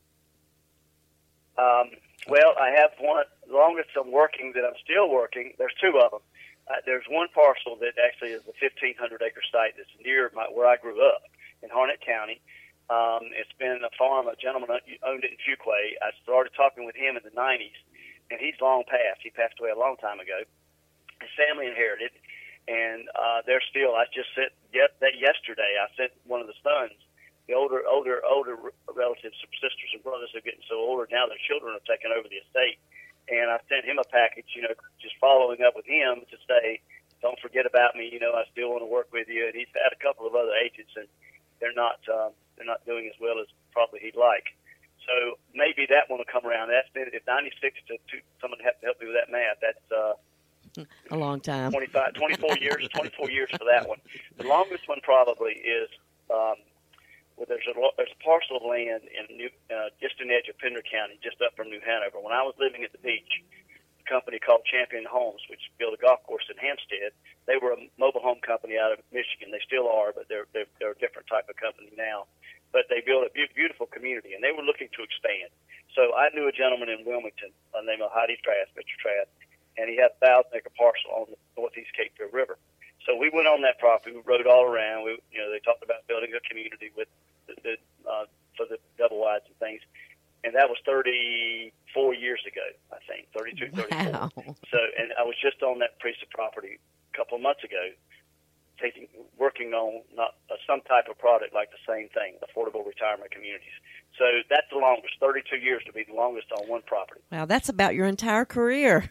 Um, well, I have one, the longest I'm working that I'm still working, there's two of them. Uh, there's one parcel that actually is a fifteen hundred acre site that's near my, where I grew up in Harnett County. Um, it's been a farm, a gentleman owned it in Fuquay. I started talking with him in the nineties, and he's long passed. He passed away a long time ago. His family inherited, and uh, they're still, I just sent, yet, that yesterday, I sent one of the sons. The older, older, older relatives, sisters and brothers are getting so older now, their children have taken over the estate. And I sent him a package, you know, just following up with him to say, don't forget about me, you know, I still want to work with you. And he's had a couple of other agents, and they're not uh, they're not doing as well as probably he'd like. So maybe that one will come around. That's been if ninety-six to two, someone have to help me with that math. That's uh, a long time. twenty-five, twenty-four years, twenty-four years for that one. The longest one probably is um, well, there's a there's a parcel of land in New, uh, just in the edge of Pender County, just up from New Hanover. When I was living at the beach, a company called Champion Homes, which built a golf course in Hampstead, they were a mobile home company out of Michigan. They still are, but they're they're, they're a different type of company now. But they built a be- beautiful community, and they were looking to expand. So I knew a gentleman in Wilmington by the name of Heidi Trask, Mister Trask, and he had a thousand acre parcel on the northeast Cape Fear River. So we went on that property. We rode all around. We, you know, they talked about building a community with the, the uh, for the double wides and things. And that was thirty-four years ago, I think, thirty-two, wow. thirty-four. So, and I was just on that piece of property a couple of months ago, taking, working on not uh, some type of product like the same thing, affordable retirement communities. So that's the longest, thirty-two years to be the longest on one property. Wow, that's about your entire career.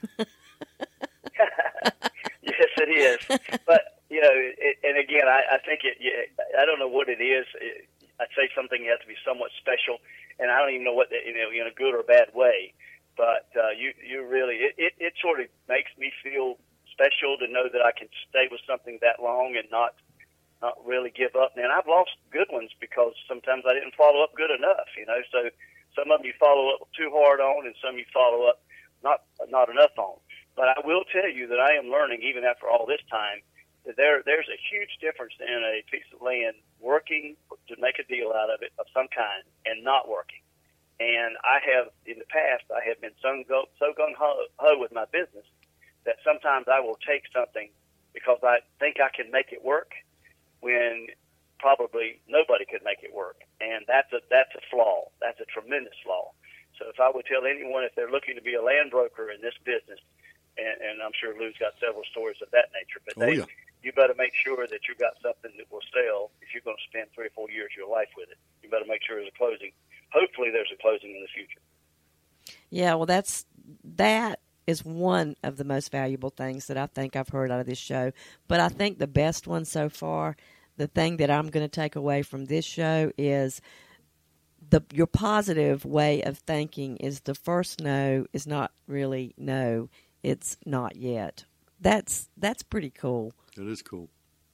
Yes, it is. But, you know, it, and again, I, I think it, I don't know what it is. It, I'd say something has to be somewhat special, and I don't even know what, the, you know, in a good or bad way. But uh, you, you really, it, it, it sort of makes me feel special to know that I can stay with something that long and not not really give up. And I've lost good ones because sometimes I didn't follow up good enough, you know. So some of them you follow up too hard on, and some you follow up not not enough on. But I will tell you that I am learning, even after all this time, that there there's a huge difference in a piece of land working to make a deal out of it of some kind and not working. And I have, in the past, I have been so go, so gung-ho with my business that sometimes I will take something because I think I can make it work when probably nobody could make it work. And that's a that's a flaw. That's a tremendous flaw. So if I would tell anyone, if they're looking to be a land broker in this business, and, and I'm sure Lou's got several stories of that nature, but oh, they, yeah. you better make sure that you've got something that will sell if you're going to spend three or four years of your life with it. You better make sure there's a closing. Hopefully there's a closing in the future. Yeah, well, that's that is one of the most valuable things that I think I've heard out of this show. But I think the best one so far, the thing that I'm going to take away from this show is the your positive way of thinking is the first no is not really no, it's not yet. That's that's pretty cool. That is cool.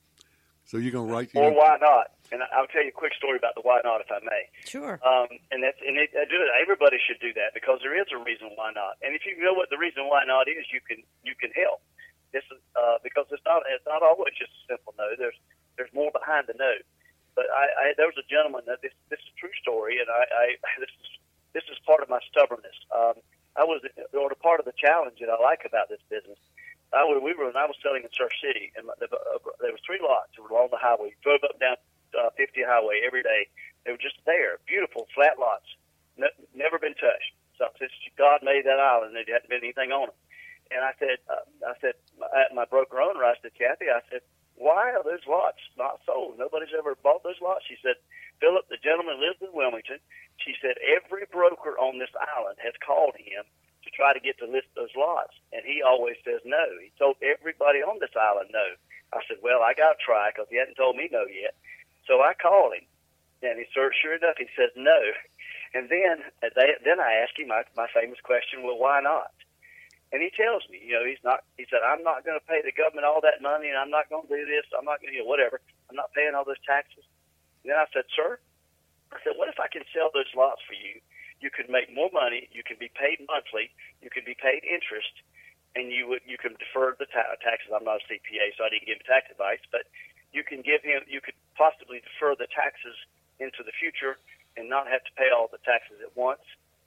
So you're going to write... Or why not? And I'll tell you a quick story about the why not, if I may. Sure. Um, and that's and it, I do it. Everybody should do that because there is a reason why not. And if you know what the reason why not is, you can you can help. This is uh, because it's not it's not always just a simple no. There's there's more behind the no. But I, I there was a gentleman that this this is a true story, and I, I this is this is part of my stubbornness. Um, I was or part of the challenge that I like about this business. I was, we were, and I was selling in Surf City, and there was three lots that were along the highway. Drove up and down uh, fifty highway every day. They were just there, beautiful flat lots, ne- never been touched. So since God made that island, there hadn't been anything on them. And I said, uh, I said, my, my broker owner, I said, Kathy, I said, why are those lots not sold? Nobody's ever bought those lots. She said, Philip, the gentleman lives in Wilmington. She said every broker on this island has called him to try to get to list those lots, and he always says no. He told everybody on this island no. I said, well, I got to try because he hadn't told me no yet. So I called him, and he sure, sure enough, he says no. And then they, then I asked him my, my famous question, well, why not? And he tells me, you know, he's not. He said, I'm not going to pay the government all that money, and I'm not going to do this. I'm not going to, you know, whatever. I'm not paying all those taxes. And then I said, sir, I said, what if I can sell those lots for you? You could make more money. You can be paid monthly. You can be paid interest, and you would you can defer the ta- taxes. I'm not a C P A, so I didn't give him tax advice, but you can give him. You could possibly defer the taxes into the future and not have to pay all the taxes at once.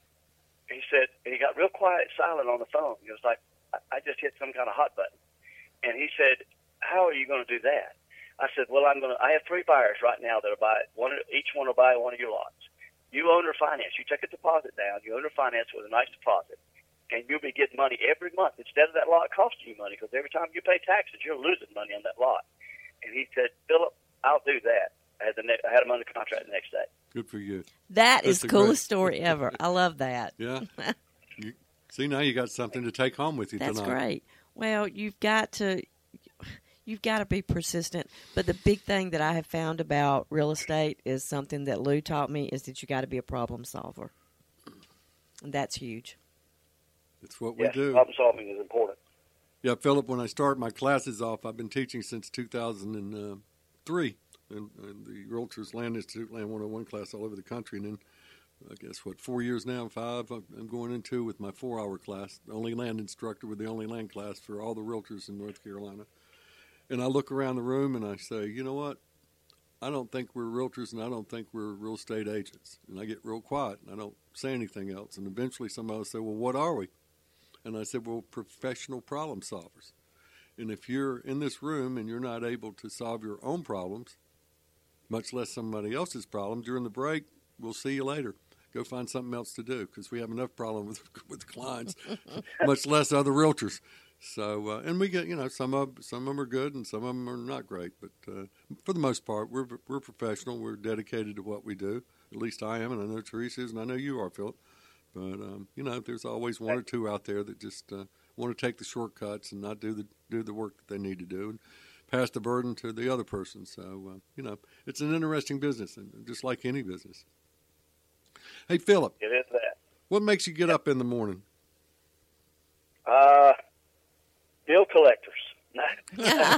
He said, and he got real quiet, silent on the phone. He was like, I, I just hit some kind of hot button, and he said, how are you going to do that? I said, well, I'm going to. I have three buyers right now that will buy one. Each one will buy one of your lots. You owner finance. You take a deposit down. You owner finance with a nice deposit, and you'll be getting money every month instead of that lot costing you money because every time you pay taxes, you're losing money on that lot. And he said, Philip, I'll do that. I had, the ne- I had him under contract the next day. Good for you. That That's is the coolest great... story ever. I love that. Yeah. You, see, now you got something to take home with you That's tonight. That's great. Well, you've got to... You've got to be persistent. But the big thing that I have found about real estate is something that Lou taught me is that you got to be a problem solver. And that's huge. It's what yes, we do. Problem solving is important. Yeah, Philip, when I start my classes off, I've been teaching since two thousand three in, in the Realtors Land Institute Land one oh one class all over the country. And then, I guess, what, four years now, five, I'm going into with my four-hour class, the only land instructor with the only land class for all the realtors in North Carolina. And I look around the room and I say, you know what? I don't think we're realtors and I don't think we're real estate agents. And I get real quiet and I don't say anything else. And eventually somebody will say, well, what are we? And I said, well, professional problem solvers. And if you're in this room and you're not able to solve your own problems, much less somebody else's problems, during the break, we'll see you later. Go find something else to do because we have enough problem with with clients, much less other realtors. So, uh, and we get, you know, some of some of them are good and some of them are not great. But uh, for the most part, we're we're professional. We're dedicated to what we do. At least I am, and I know Teresa is, and I know you are, Philip. But, um, you know, there's always one or two out there that just uh, want to take the shortcuts and not do the do the work that they need to do and pass the burden to the other person. So, uh, you know, it's an interesting business, and just like any business. Hey, Philip. It is that. What makes you get up in the morning? Uh, bill collectors. Yeah,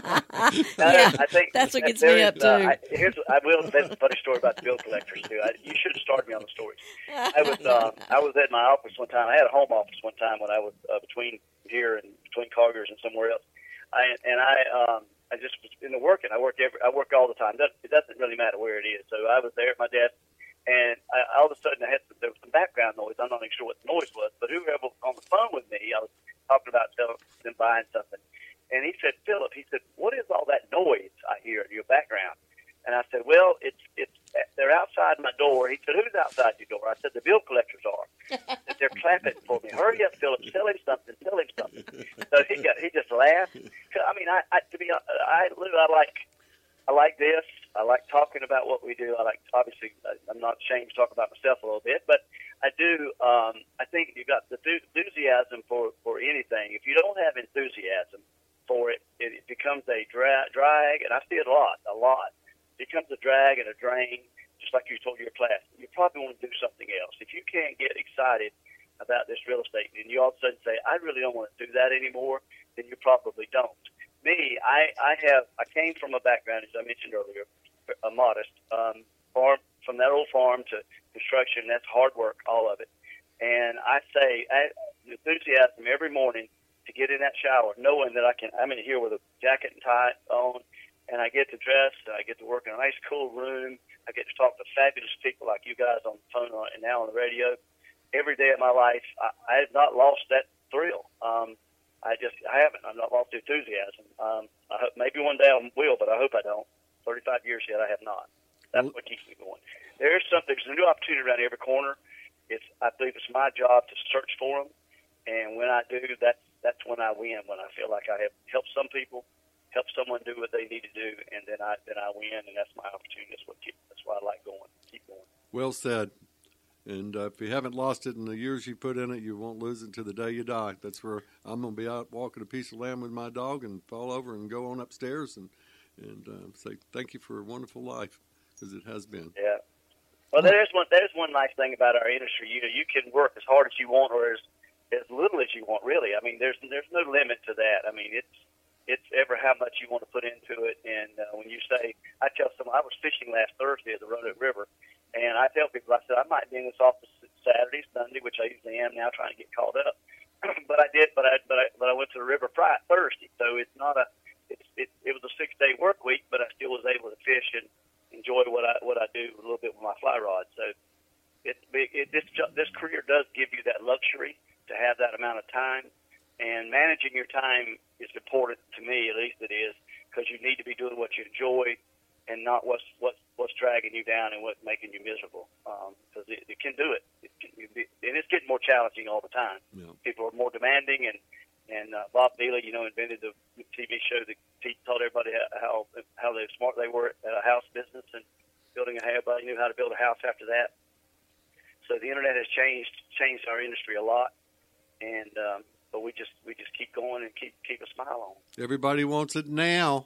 I think that's what gets there me is, up, too. Uh, I, here's, I will. That's a funny story about the bill collectors too. I, you should have started me on the story. I was uh, I was at my office one time. I had a home office one time when I was uh, between here and between Colliers and somewhere else. I and I um, I just was in the working. I work every. I work all the time. It doesn't really matter where it is. So I was there at my desk, and I, all of a sudden I had some, there was some background noise. I'm not even sure what the noise was, but whoever was on the phone with me, I was talking about selling them buying something. And he said, Philip, he said, what is all that noise I hear in your background? And I said, well, it's it's they're outside my door. He said, who's outside your door? I said, the bill collectors are. They're clapping for me. Hurry up, Philip. Sell him something. Sell him something. So he got he just laughed. I mean, I, I to be honest, I I like I like this. I like talking about what we do. I like obviously I'm not ashamed to talk about myself a little bit, but I do. Um, I think you got the enthusiasm for for anything. If you don't have enthusiasm for it, it becomes a dra- drag, and I see it a lot, a lot. It becomes a drag and a drain, just like you told your class. You probably want to do something else. If you can't get excited about this real estate, and you all of a sudden say, I really don't want to do that anymore, then you probably don't. Me, I, I have, I came from a background, as I mentioned earlier, a modest um, farm, from that old farm to construction. That's hard work, all of it. And I say, I, enthusiasm every morning to get in that shower, knowing that I can, I'm in here with a jacket and tie on, and I get to dress, and I get to work in a nice, cool room. I get to talk to fabulous people like you guys on the phone and now on the radio. Every day of my life, I, I have not lost that thrill. Um, I just, I haven't. I've not lost the enthusiasm. Um, I hope maybe one day I will, but I hope I don't. thirty-five years yet, I have not. That's what keeps me going. There is something, there's a new opportunity around every corner. It's, I believe it's my job to search for them, and when I do, that's that's when I win. When I feel like I have helped some people, help someone do what they need to do, and then I then I win, and that's my opportunity. That's what keep, that's why I like going. Keep going. Well said. And uh, if you haven't lost it in the years you put in it, you won't lose it until the day you die. That's where I'm going to be out walking a piece of land with my dog and fall over and go on upstairs and and uh, say thank you for a wonderful life, as it has been. Yeah. Well, there's one there's one nice thing about our industry. You know, you can work as hard as you want, or as as little as you want, really. I mean, there's there's no limit to that. I mean, it's it's ever how much you want to put into it. And uh, when you say, I tell someone, I was fishing last Thursday at the Roanoke River, and I tell people, I said, I might be in this office Saturday, Sunday, which I usually am now, trying to get called up. but I did, but I but I but I went to the river Friday, Thursday, so it's not a it's it, it was a six day work week, but I still was able to fish and enjoy what I what I do a little bit with my fly rod. So it, it this this career does give you that luxury to have that amount of time, and managing your time is important to me, at least it is, because you need to be doing what you enjoy and not what's what's what's dragging you down and what's making you miserable. Because um, it, it can do it, it can, and it's getting more challenging all the time. Yeah. People are more demanding, and and uh, Bob Bailey, you know, invented the T V show that he taught everybody how how they smart they were at a house business and building a house. Everybody knew how to build a house after that. So the internet has changed changed our industry a lot. And um, but we just we just keep going and keep keep a smile on. Everybody wants it now.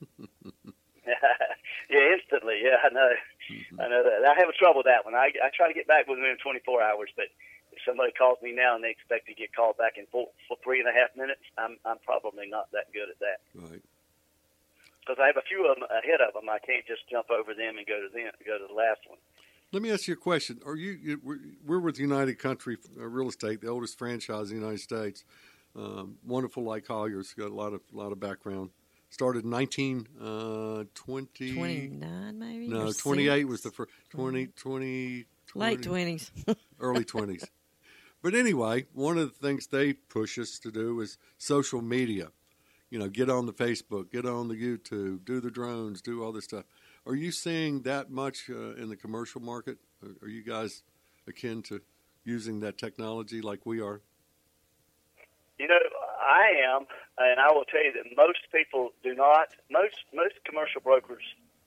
Yeah, instantly. Yeah, I know. Mm-hmm. I know that. I have a trouble with that one. I I try to get back within twenty-four hours, but somebody calls me now and they expect to get called back in four, for three and a half minutes, I'm I'm probably not that good at that. Right. Because I have a few of them ahead of them. I can't just jump over them and go to them, go to the last one. Let me ask you a question. Are you, you we're with United Country Real Estate, the oldest franchise in the United States. Um, wonderful, like Collier's, got a lot of a lot of background. Started in nineteen twenty. twenty-nine, maybe? No, twenty-eight was the first. twenty, twenty, twenty Late twenties. Early twenties. But anyway, one of the things they push us to do is social media. You know, get on the Facebook, get on the YouTube, do the drones, do all this stuff. Are you seeing that much uh, in the commercial market? Are you guys akin to using that technology like we are? You know, I am, and I will tell you that most people do not. Most most commercial brokers,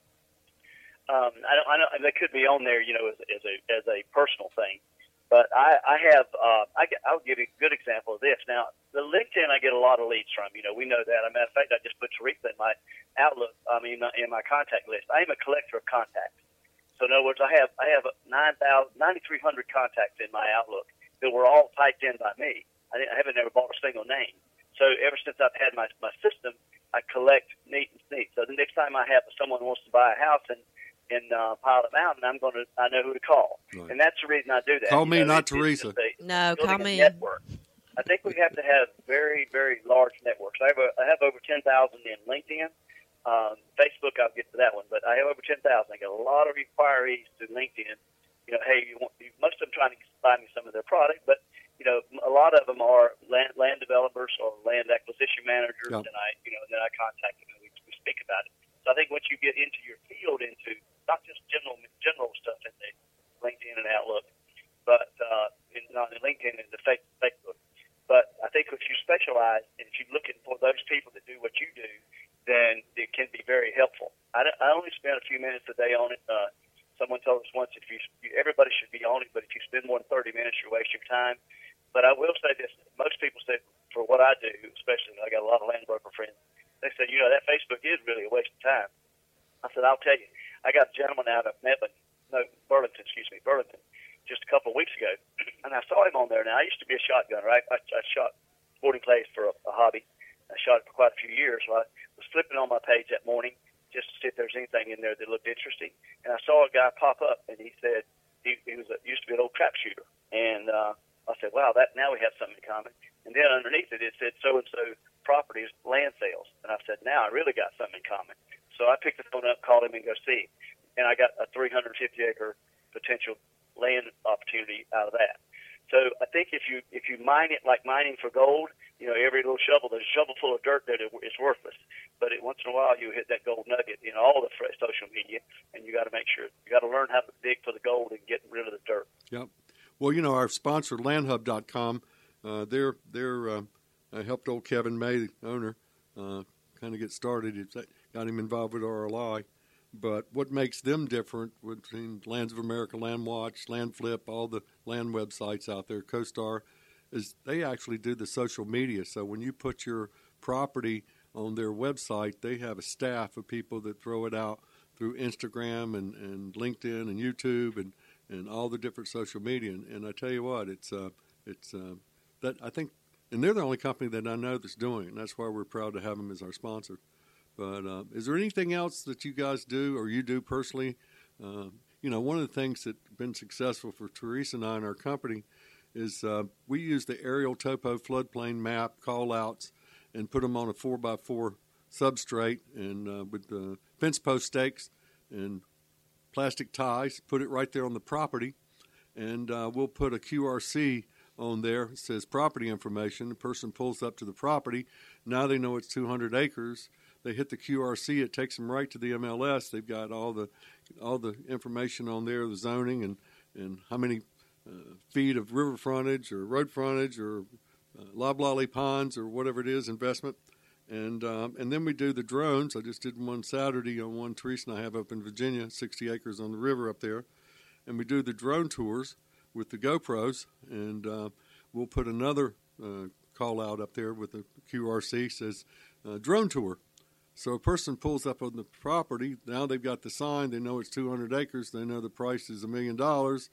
um, I don't, I know they could be on there, you know, as, as a as a personal thing. But I, I have, uh, I, I'll give you a good example of this. Now, the LinkedIn, I get a lot of leads from. You know, we know that. As a matter of fact, I just put Teresa in my Outlook, I mean, in my contact list. I am a collector of contacts. So, in other words, I have I have nine thousand, ninety-three hundred contacts in my Outlook that were all typed in by me. I, didn't, I haven't never bought a single name. So, ever since I've had my, my system, I collect neat and neat. So, the next time I have someone who wants to buy a house and in uh, Pilot Mountain, I'm going to. I know who to call, right. And that's the reason I do that. Call you me, know, not it's, Teresa. It's a, no, call me. Network. I think we have to have very, very large networks. I have, a, I have over ten thousand in LinkedIn, um, Facebook. I'll get to that one, but I have over ten thousand. I get a lot of inquiries to LinkedIn. You know, hey, you want, most of them trying to buy me some of their product, but you know, a lot of them are land, land developers or land acquisition managers, yep. and I, you know, and then I contact them and we, we speak about it. So I think once you get into your field, into not just general general stuff in the LinkedIn and Outlook, but uh, in, not in LinkedIn and the Facebook. But I think if you specialize and if you're looking for those people that do what you do, then it can be very helpful. I, I only spend a few minutes a day on it. Uh, someone told us once, if you everybody should be on it, but if you spend more than thirty minutes, you're wasting your time. But I will say this: most people say for what I do, especially I got a lot of land broker friends, they say, you know, that Facebook is really a waste of time. I said, I'll tell you. I got a gentleman out of Medlin, no, Burlington, excuse me, Burlington, just a couple of weeks ago, and I saw him on there. Now, I used to be a shotgunner. I, I, I shot sporting clays for a, a hobby. I shot it for quite a few years. So I was flipping on my page that morning just to see if there was anything in there that looked interesting, and I saw a guy pop up, and he said he, he was a, used to be an old trap shooter, and uh, I said, wow, that now we have something in common. And then underneath it, it said so-and-so properties, land sales, and I said, now I really got something in common. So I picked the phone up, called him, and go see him. And I got a three hundred fifty acre potential land opportunity out of that. So I think if you if you mine it like mining for gold, you know, every little shovel, there's a shovel full of dirt that is worthless. But it, once in a while, you hit that gold nugget in all the social media, and you got to make sure, you got to learn how to dig for the gold and get rid of the dirt. Yep. Well, you know, our sponsor, land hub dot com, uh, they're, they're, uh, I helped old Kevin May, the owner, uh, kind of get started. It's, got him involved with R L I. But what makes them different between Lands of America, Land Watch, Land Flip, all the land websites out there, CoStar, is they actually do the social media. So when you put your property on their website, they have a staff of people that throw it out through Instagram and, and LinkedIn and YouTube and, and all the different social media. And, and I tell you what, it's uh, it's uh, that I think, and they're the only company that I know that's doing it, and that's why we're proud to have them as our sponsor. But uh, is there anything else that you guys do or you do personally? Uh, you know, one of the things that's been successful for Teresa and I and our company is uh, we use the aerial topo floodplain map call-outs and put them on a four by four substrate and uh, with the fence post stakes and plastic ties, put it right there on the property, and uh, we'll put a Q R C on there. It says property information. The person pulls up to the property. Now they know it's two hundred acres. They hit the Q R C. It takes them right to the M L S. They've got all the all the information on there, the zoning and, and how many uh, feet of river frontage or road frontage or uh, loblolly ponds or whatever it is, investment. And um, and then we do the drones. I just did one Saturday on one Teresa and I have up in Virginia, sixty acres on the river up there. And we do the drone tours with the GoPros. And uh, we'll put another uh, call out up there with the Q R C, says uh, drone tour. So a person pulls up on the property. Now they've got the sign. They know it's two hundred acres. They know the price is a million dollars.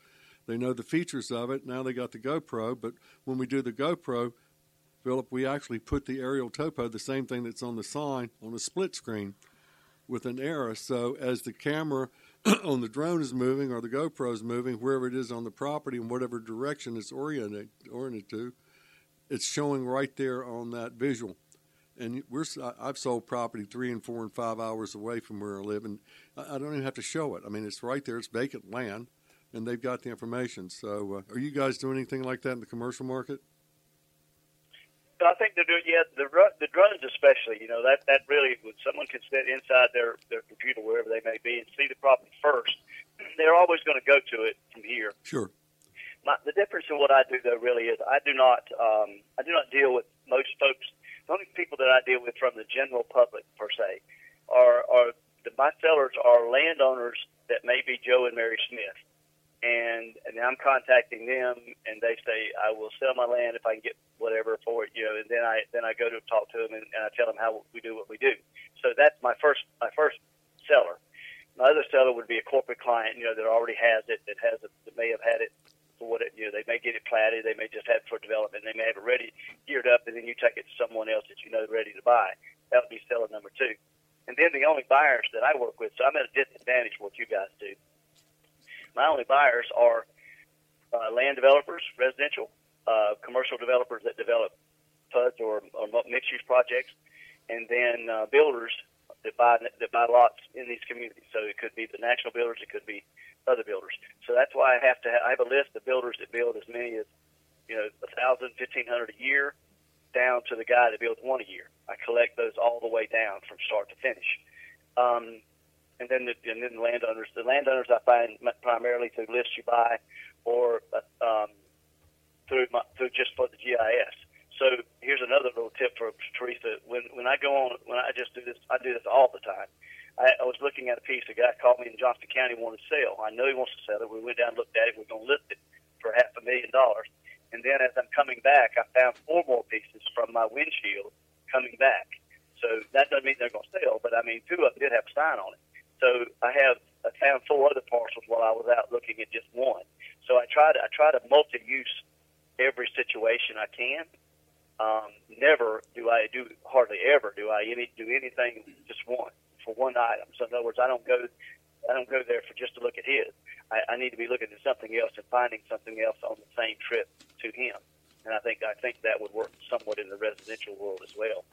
They know the features of it. Now they got the GoPro. But when we do the GoPro, Philip, we actually put the aerial topo, the same thing that's on the sign, on a split screen with an arrow. So as the camera on the drone is moving or the GoPro is moving, wherever it is on the property in whatever direction it's oriented, oriented to, it's showing right there on that visual. And we're, I've sold property three and four and five hours away from where I live, and I don't even have to show it. I mean, it's right there. It's vacant land, and they've got the information. So uh, are you guys doing anything like that in the commercial market? I think they're doing, yeah, the the drones especially, you know, that, that really, when someone can sit inside their, their computer, wherever they may be, and see the property first, they're always going to go to it from here. Sure. My, the difference in what I do, though, really is I do not um, I do not deal with most folks. The only people that I deal with from the general public, per se, are, are the, my sellers are landowners that may be Joe and Mary Smith. And, and I'm contacting them, and they say, I will sell my land if I can get whatever for it, you know, and then I then I go to talk to them, and, and I tell them how we do what we do. So that's my first my first seller. My other seller would be a corporate client, you know, that already has it, that has it, that may have had it for what it, you know, they may get it platted, they may just have it for development, they may have it ready, geared up, and then you take it to someone else that you know is ready to buy. That would be seller number two. And then the only buyers that I work with, so I'm at a disadvantage for what you guys do. My only buyers are uh, land developers, residential, uh, commercial developers that develop P U Ds or, or mixed-use projects, and then uh, builders that buy that buy lots in these communities. So it could be the national builders, it could be other builders. So that's why I have to. Have, I have a list of builders that build as many as you know, a thousand, fifteen hundred a year, down to the guy that builds one a year. I collect those all the way down from start to finish. Um, And then, the, and then the landowners. The landowners I find primarily through lists you buy, or um, through my, through just for the G I S. So here's another little tip for Teresa. When when I go on, when I just do this, I do this all the time. I, I was looking at a piece. A guy called me in Johnston County, wanted to sell. I know he wants to sell it. We went down and looked at it. We're going to list it for half a million dollars. And then as I'm coming back, I found four more pieces from my windshield coming back. So that doesn't mean they're going to sell, but I mean two of them did have a sign on it. So I have I found four other parcels while I was out looking at just one. So I try to I try to multi-use every situation I can. Um, never do I do hardly ever do I any do anything just one for one item. So in other words, I don't go I don't go there for just to look at his. I, I need to be looking at something else and finding something else on the same trip to him. And I think I think that would work somewhat in the residential world as well.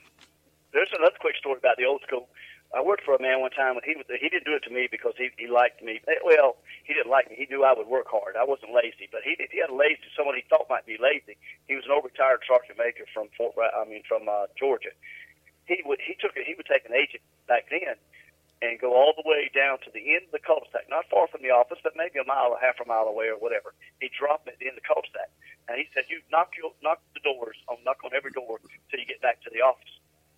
There's another quick story about the old school. I worked for a man one time, and he was, he didn't do it to me because he, he liked me. Well, he didn't like me. He knew I would work hard. I wasn't lazy, but he he had a lazy someone he thought might be lazy. He was an over-retired sergeant major from Fort I mean from uh, Georgia. He would he took he would take an agent back then and go all the way down to the end of the cul-de-sac, not far from the office, but maybe a mile, half a mile away or whatever. He'd drop him at the end of the cul-de-sac, and he said, "You knock your knock the doors on knock on every door till you get back to the office."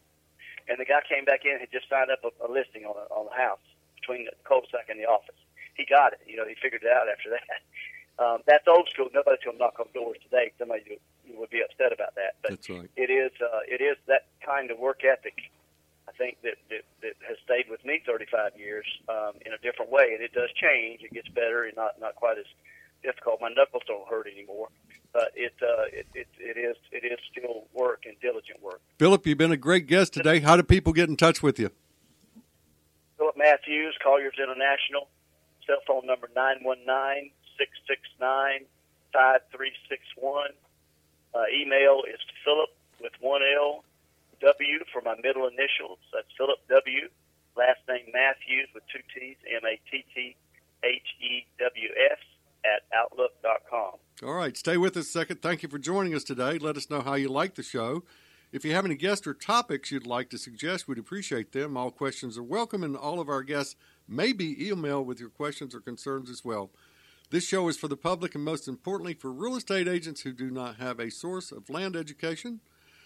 And the guy came back in and had just signed up a, a listing on a, on a house between the cul-de-sac and the office. He got it. You know, he figured it out after that. Um, that's old school. Nobody's going to knock on doors today. Somebody would be upset about that. But that's right. it is uh, it is that kind of work ethic, I think, that, that, that has stayed with me thirty-five years um, in a different way. And it does change. It gets better and not, not quite as difficult. My knuckles don't hurt anymore. But it, uh, it it it is it is still work and diligent work. Philip, you've been a great guest today. How do people get in touch with you? Philip Matthews, Colliers International, cell phone number nine one nine, six six nine, five three six one. Uh, email is Philip with one L, W for my middle initials. That's Philip W. Last name Matthews with two T's, M A T T H E W S at outlook dot com. All right, stay with us a second. Thank you for joining us today. Let us know how you like the show. If you have any guests or topics you'd like to suggest, we'd appreciate them. All questions are welcome, and all of our guests may be emailed with your questions or concerns as well. This show is for the public and, most importantly, for real estate agents who do not have a source of land education.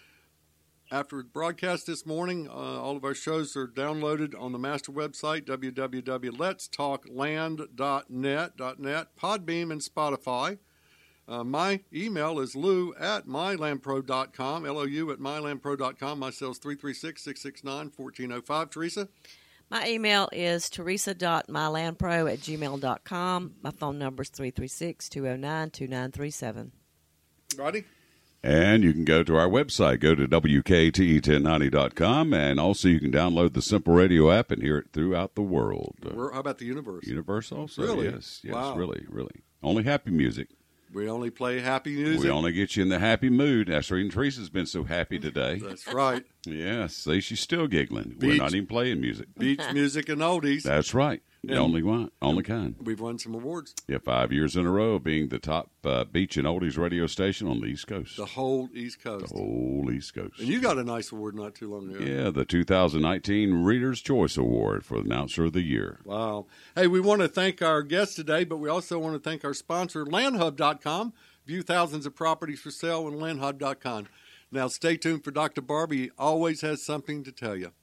After broadcast this morning, uh, all of our shows are downloaded on the master website, w w w dot lets talk land dot net, Podbeam, and Spotify. Uh, my email is lou at my land pro dot com, L O U at my land pro dot com. My cell is three three six, six six nine, one four zero five. Teresa? My email is teresa dot mylandpro at gmail dot com. My phone number is three three six, two oh nine, two nine three seven. Roddy? And you can go to our website, go to W K T E ten ninety dot com, and also you can download the Simple Radio app and hear it throughout the world. We're, how about the universe? Universe also, Really? yes. Yes, Wow. really, really. Only happy music. We only play happy music. We only get you in the happy mood. That's reason Teresa's been so happy today. That's right. Yes, see, she's still giggling. Beach- We're not even playing music. Beach music and oldies. That's right. The And- only one, only kind. We've won some awards. Yeah, five years in a row of being the top uh, beach and oldies radio station on the East Coast. The whole East Coast. The whole East Coast. And you got a nice award not too long ago. Yeah, the two thousand nineteen Reader's Choice Award for Announcer of the Year. Wow. Hey, we want to thank our guests today, but we also want to thank our sponsor, land hub dot com. View thousands of properties for sale on land hub dot com. Now, stay tuned for Doctor Barbie. He always has something to tell you.